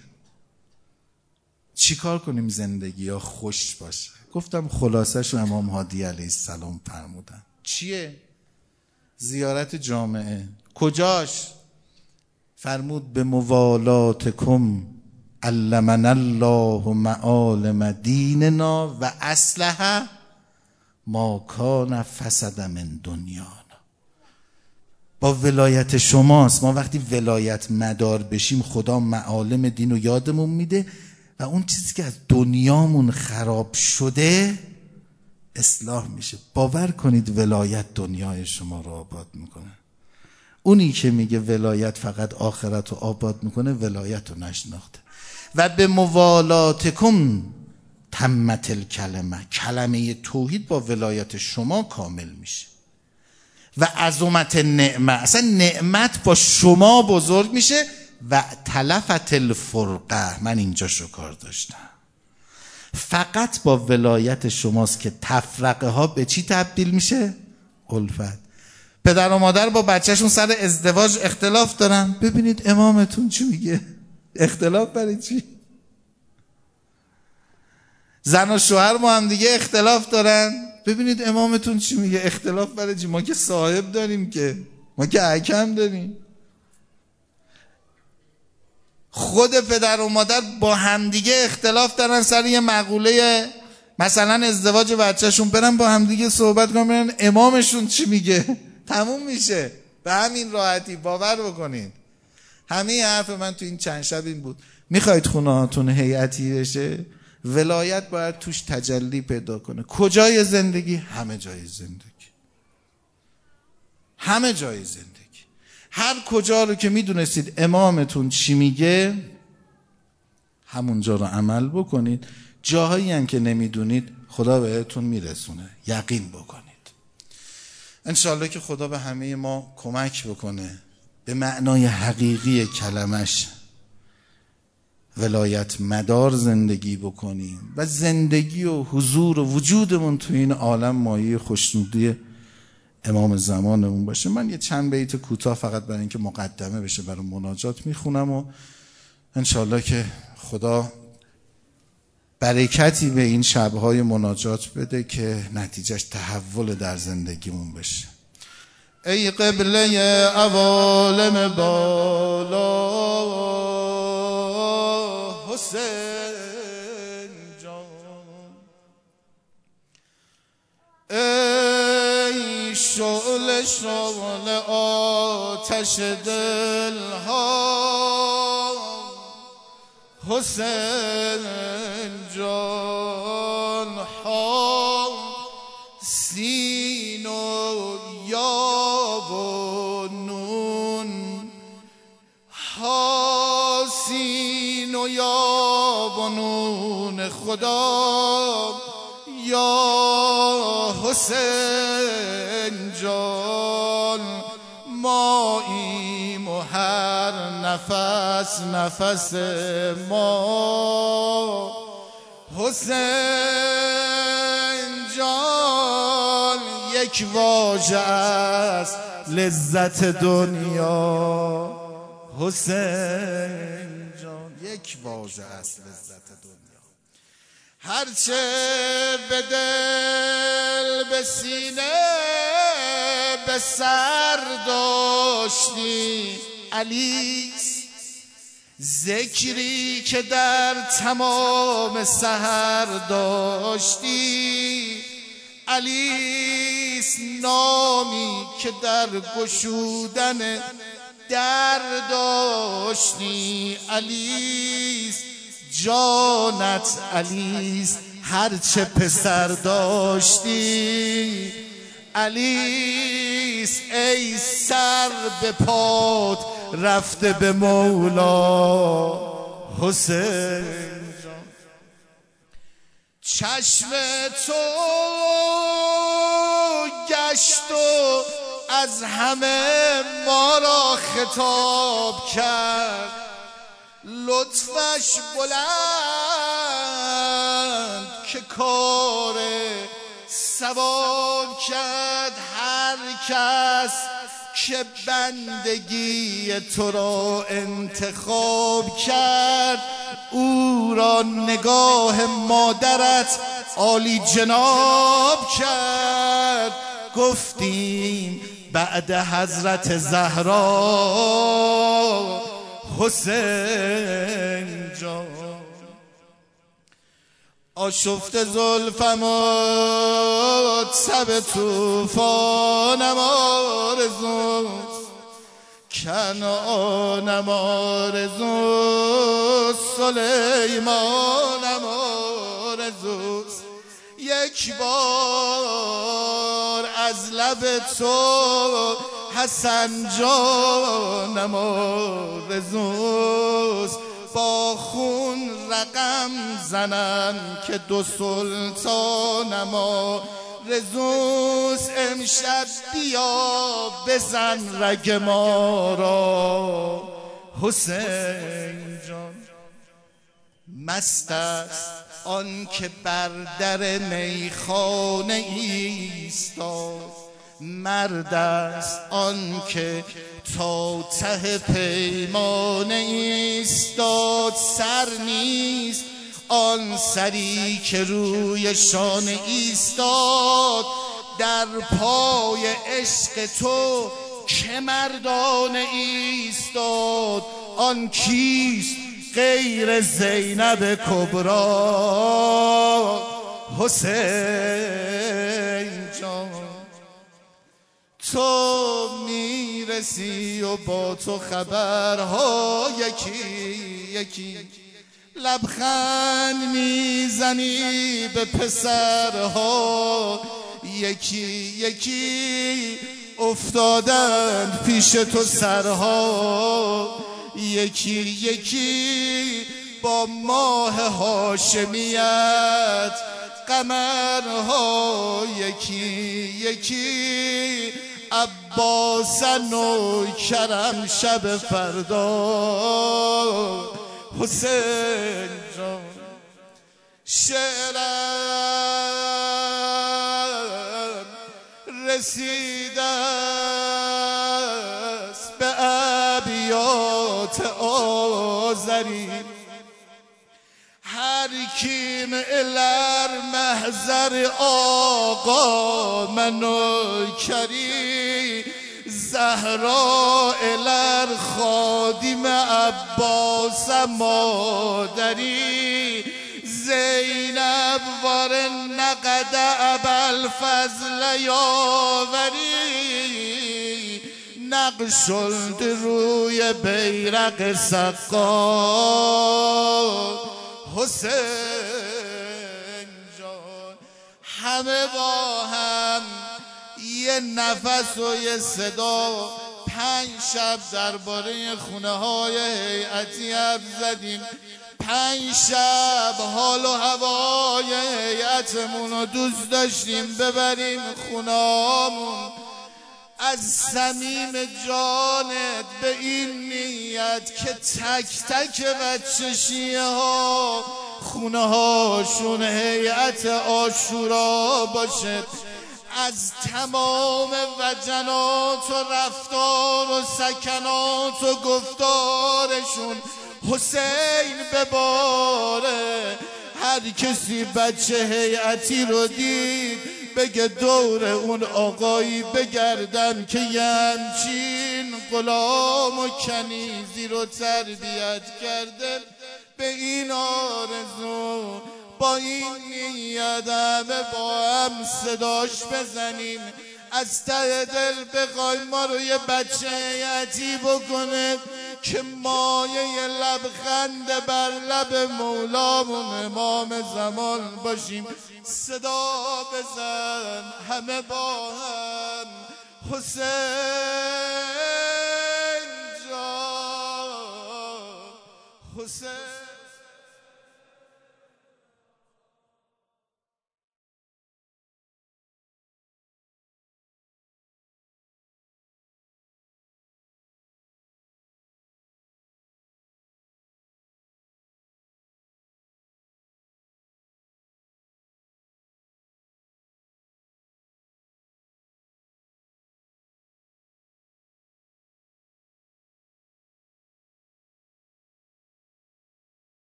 چی کار کنیم زندگی ها خوش باشه؟ گفتم خلاصش رو امام هادی علیه السلام فرمودن. چیه؟ زیارت جامعه. کجاش؟ فرمود به موالاتکم علمنا الله معالم دیننا و اصلح ما کان فسد من دنیانا. با ولایت شماست. ما وقتی ولایت مدار بشیم خدا معالم دین رو یادمون میده و اون چیزی که از دنیامون خراب شده اصلاح میشه. باور کنید ولایت دنیای شما رو آباد میکنه. اونی که میگه ولایت فقط آخرت رو آباد میکنه ولایت رو نشناخته. و به موالاتکم تمت الکلمه. کلمه توحید با ولایت شما کامل میشه. و عظمت نعمت، اصلا نعمت با شما بزرگ میشه و تلفت الفرقه، من اینجاشو کار داشتم. فقط با ولایت شماست که تفرقه ها به چی تبدیل میشه؟ الفت. پدر و مادر با بچهشون سر ازدواج اختلاف دارن، ببینید امامتون چی میگه. اختلاف برای چی؟ زن و شوهر با هم دیگه اختلاف دارن، ببینید امامتون چی میگه. اختلاف برای چی؟ ما که صاحب داریم، که ما که حکم داریم. خود پدر و مادر با همدیگه اختلاف دارن سر یه مقوله مثلا ازدواج بچهشون، برن با همدیگه صحبت کنن برن امامشون چی میگه. تموم میشه به همین راحتی. باور بکنید همه حرف من تو این چند شب این بود، میخواید خونه هاتون هیئتی بشه، ولایت باید توش تجلی پیدا کنه. کجای زندگی؟ همه جای زندگی، همه جای زندگی. هر کجا رو که میدونستید امامتون چی میگه همونجا رو عمل بکنید. جاهایی هم که نمیدونید خدا بهتون میرسونه، یقین بکنید. انشالله که خدا به همه ما کمک بکنه به معنای حقیقی کلمش ولایت مدار زندگی بکنیم و زندگی و حضور و وجودمون تو این عالم مایه خوشنودی امام زمانمون باشه. من یه چند بیت کوتاه فقط برای اینکه مقدمه بشه برای مناجات میخونم و انشالله که خدا برکتی به این شبهای مناجات بده که نتیجهش تحول در زندگیمون بشه. ای قبله عوالم بالا حسین جان، ای شعله شعله آتش دلها حسین جان، ها سین و یا و نون، ها سین و یا و نون خدا یا حسین جان. ماییم و هر نفس نفس ما حسین جان. یک واژه است لذت دنیا حسین جان، یک واژه است لذت دنیا. هرچه به دل به سینه به سر داشتی علیس، ذکری که در تمام سحر داشتی علیس، نامی که در گشودن در داشتی علیس، جانت علیس هرچه پسر داشتی علیس. ای سر به پات رفته به مولا حسین جان. چشم تو گشت و از همه ما را خطاب کرد، لطفش بلند که کار ثواب کرد. هر کس که بندگی تو را انتخاب کرد، او را نگاه مادرت عالی جناب کرد. گفتیم بعد حضرت زهرا حسین جان. آشفت زلفمات سب توفانم آرزوست، کنعانم آرزوست، سلیمانم آرزوست. یک بار از لب تو حسن جانم آرزوست، با خون رقم زنن که دو سلطانم آرزوست. امشب بیا بزن رگ ما را حسین جان. مست است آن که بر در میخانه ایستاد، مرد است آن که تا ته پیمانه ایستاد. سر نیست آن سری که روی شانه ایستاد، در پای عشق تو که مردانه ایستاد. آن کیست غیر زینب کبری؟ حسین جان. تو میرسی و با تو خبرها یکی یکی، لبخند میزنی به پسرها یکی یکی، افتادند پیش تو سرها یکی یکی. با ماه هاشمیت قمرها یکی یکی، عباسن و کرم شب فردا. حسین جان. شعرم رسیده است به ابیات آذری، هر کیم الر محضر آقا منو کری، زهرا الر خادم عباس مادری، زینب وار نقد ابوالفضل یاوری، نقش روی بیرق سقا. حسین جان. همه با هم یه نفس و یه صدا، پنج شب درباره خونه های هیئتی حرف زدیم، پنج شب حال و هوای هیئتمون رو دوست داشتیم ببریم خونهامون. از صمیم جانت به این نیت که تک تک بچه شیعه ها خونه هاشون هیئت عاشورا باشه، از تمام وجنات و رفتار و سکنات و گفتارشون حسین بباره. هر کسی بچه هیئتی رو دید بگه دور اون آقایی بگردم که یه همچین غلام و کنیزی رو تربیت کرده. به این آرزو با این نیت همه با هم صداش بزنیم، از ته دل بخوایم ما رو یه بچه هیئتی بکنه که مایه لبخند بر لب مولامون امام زمان باشیم. صدا بزن همه با هم. حسین جان. حسین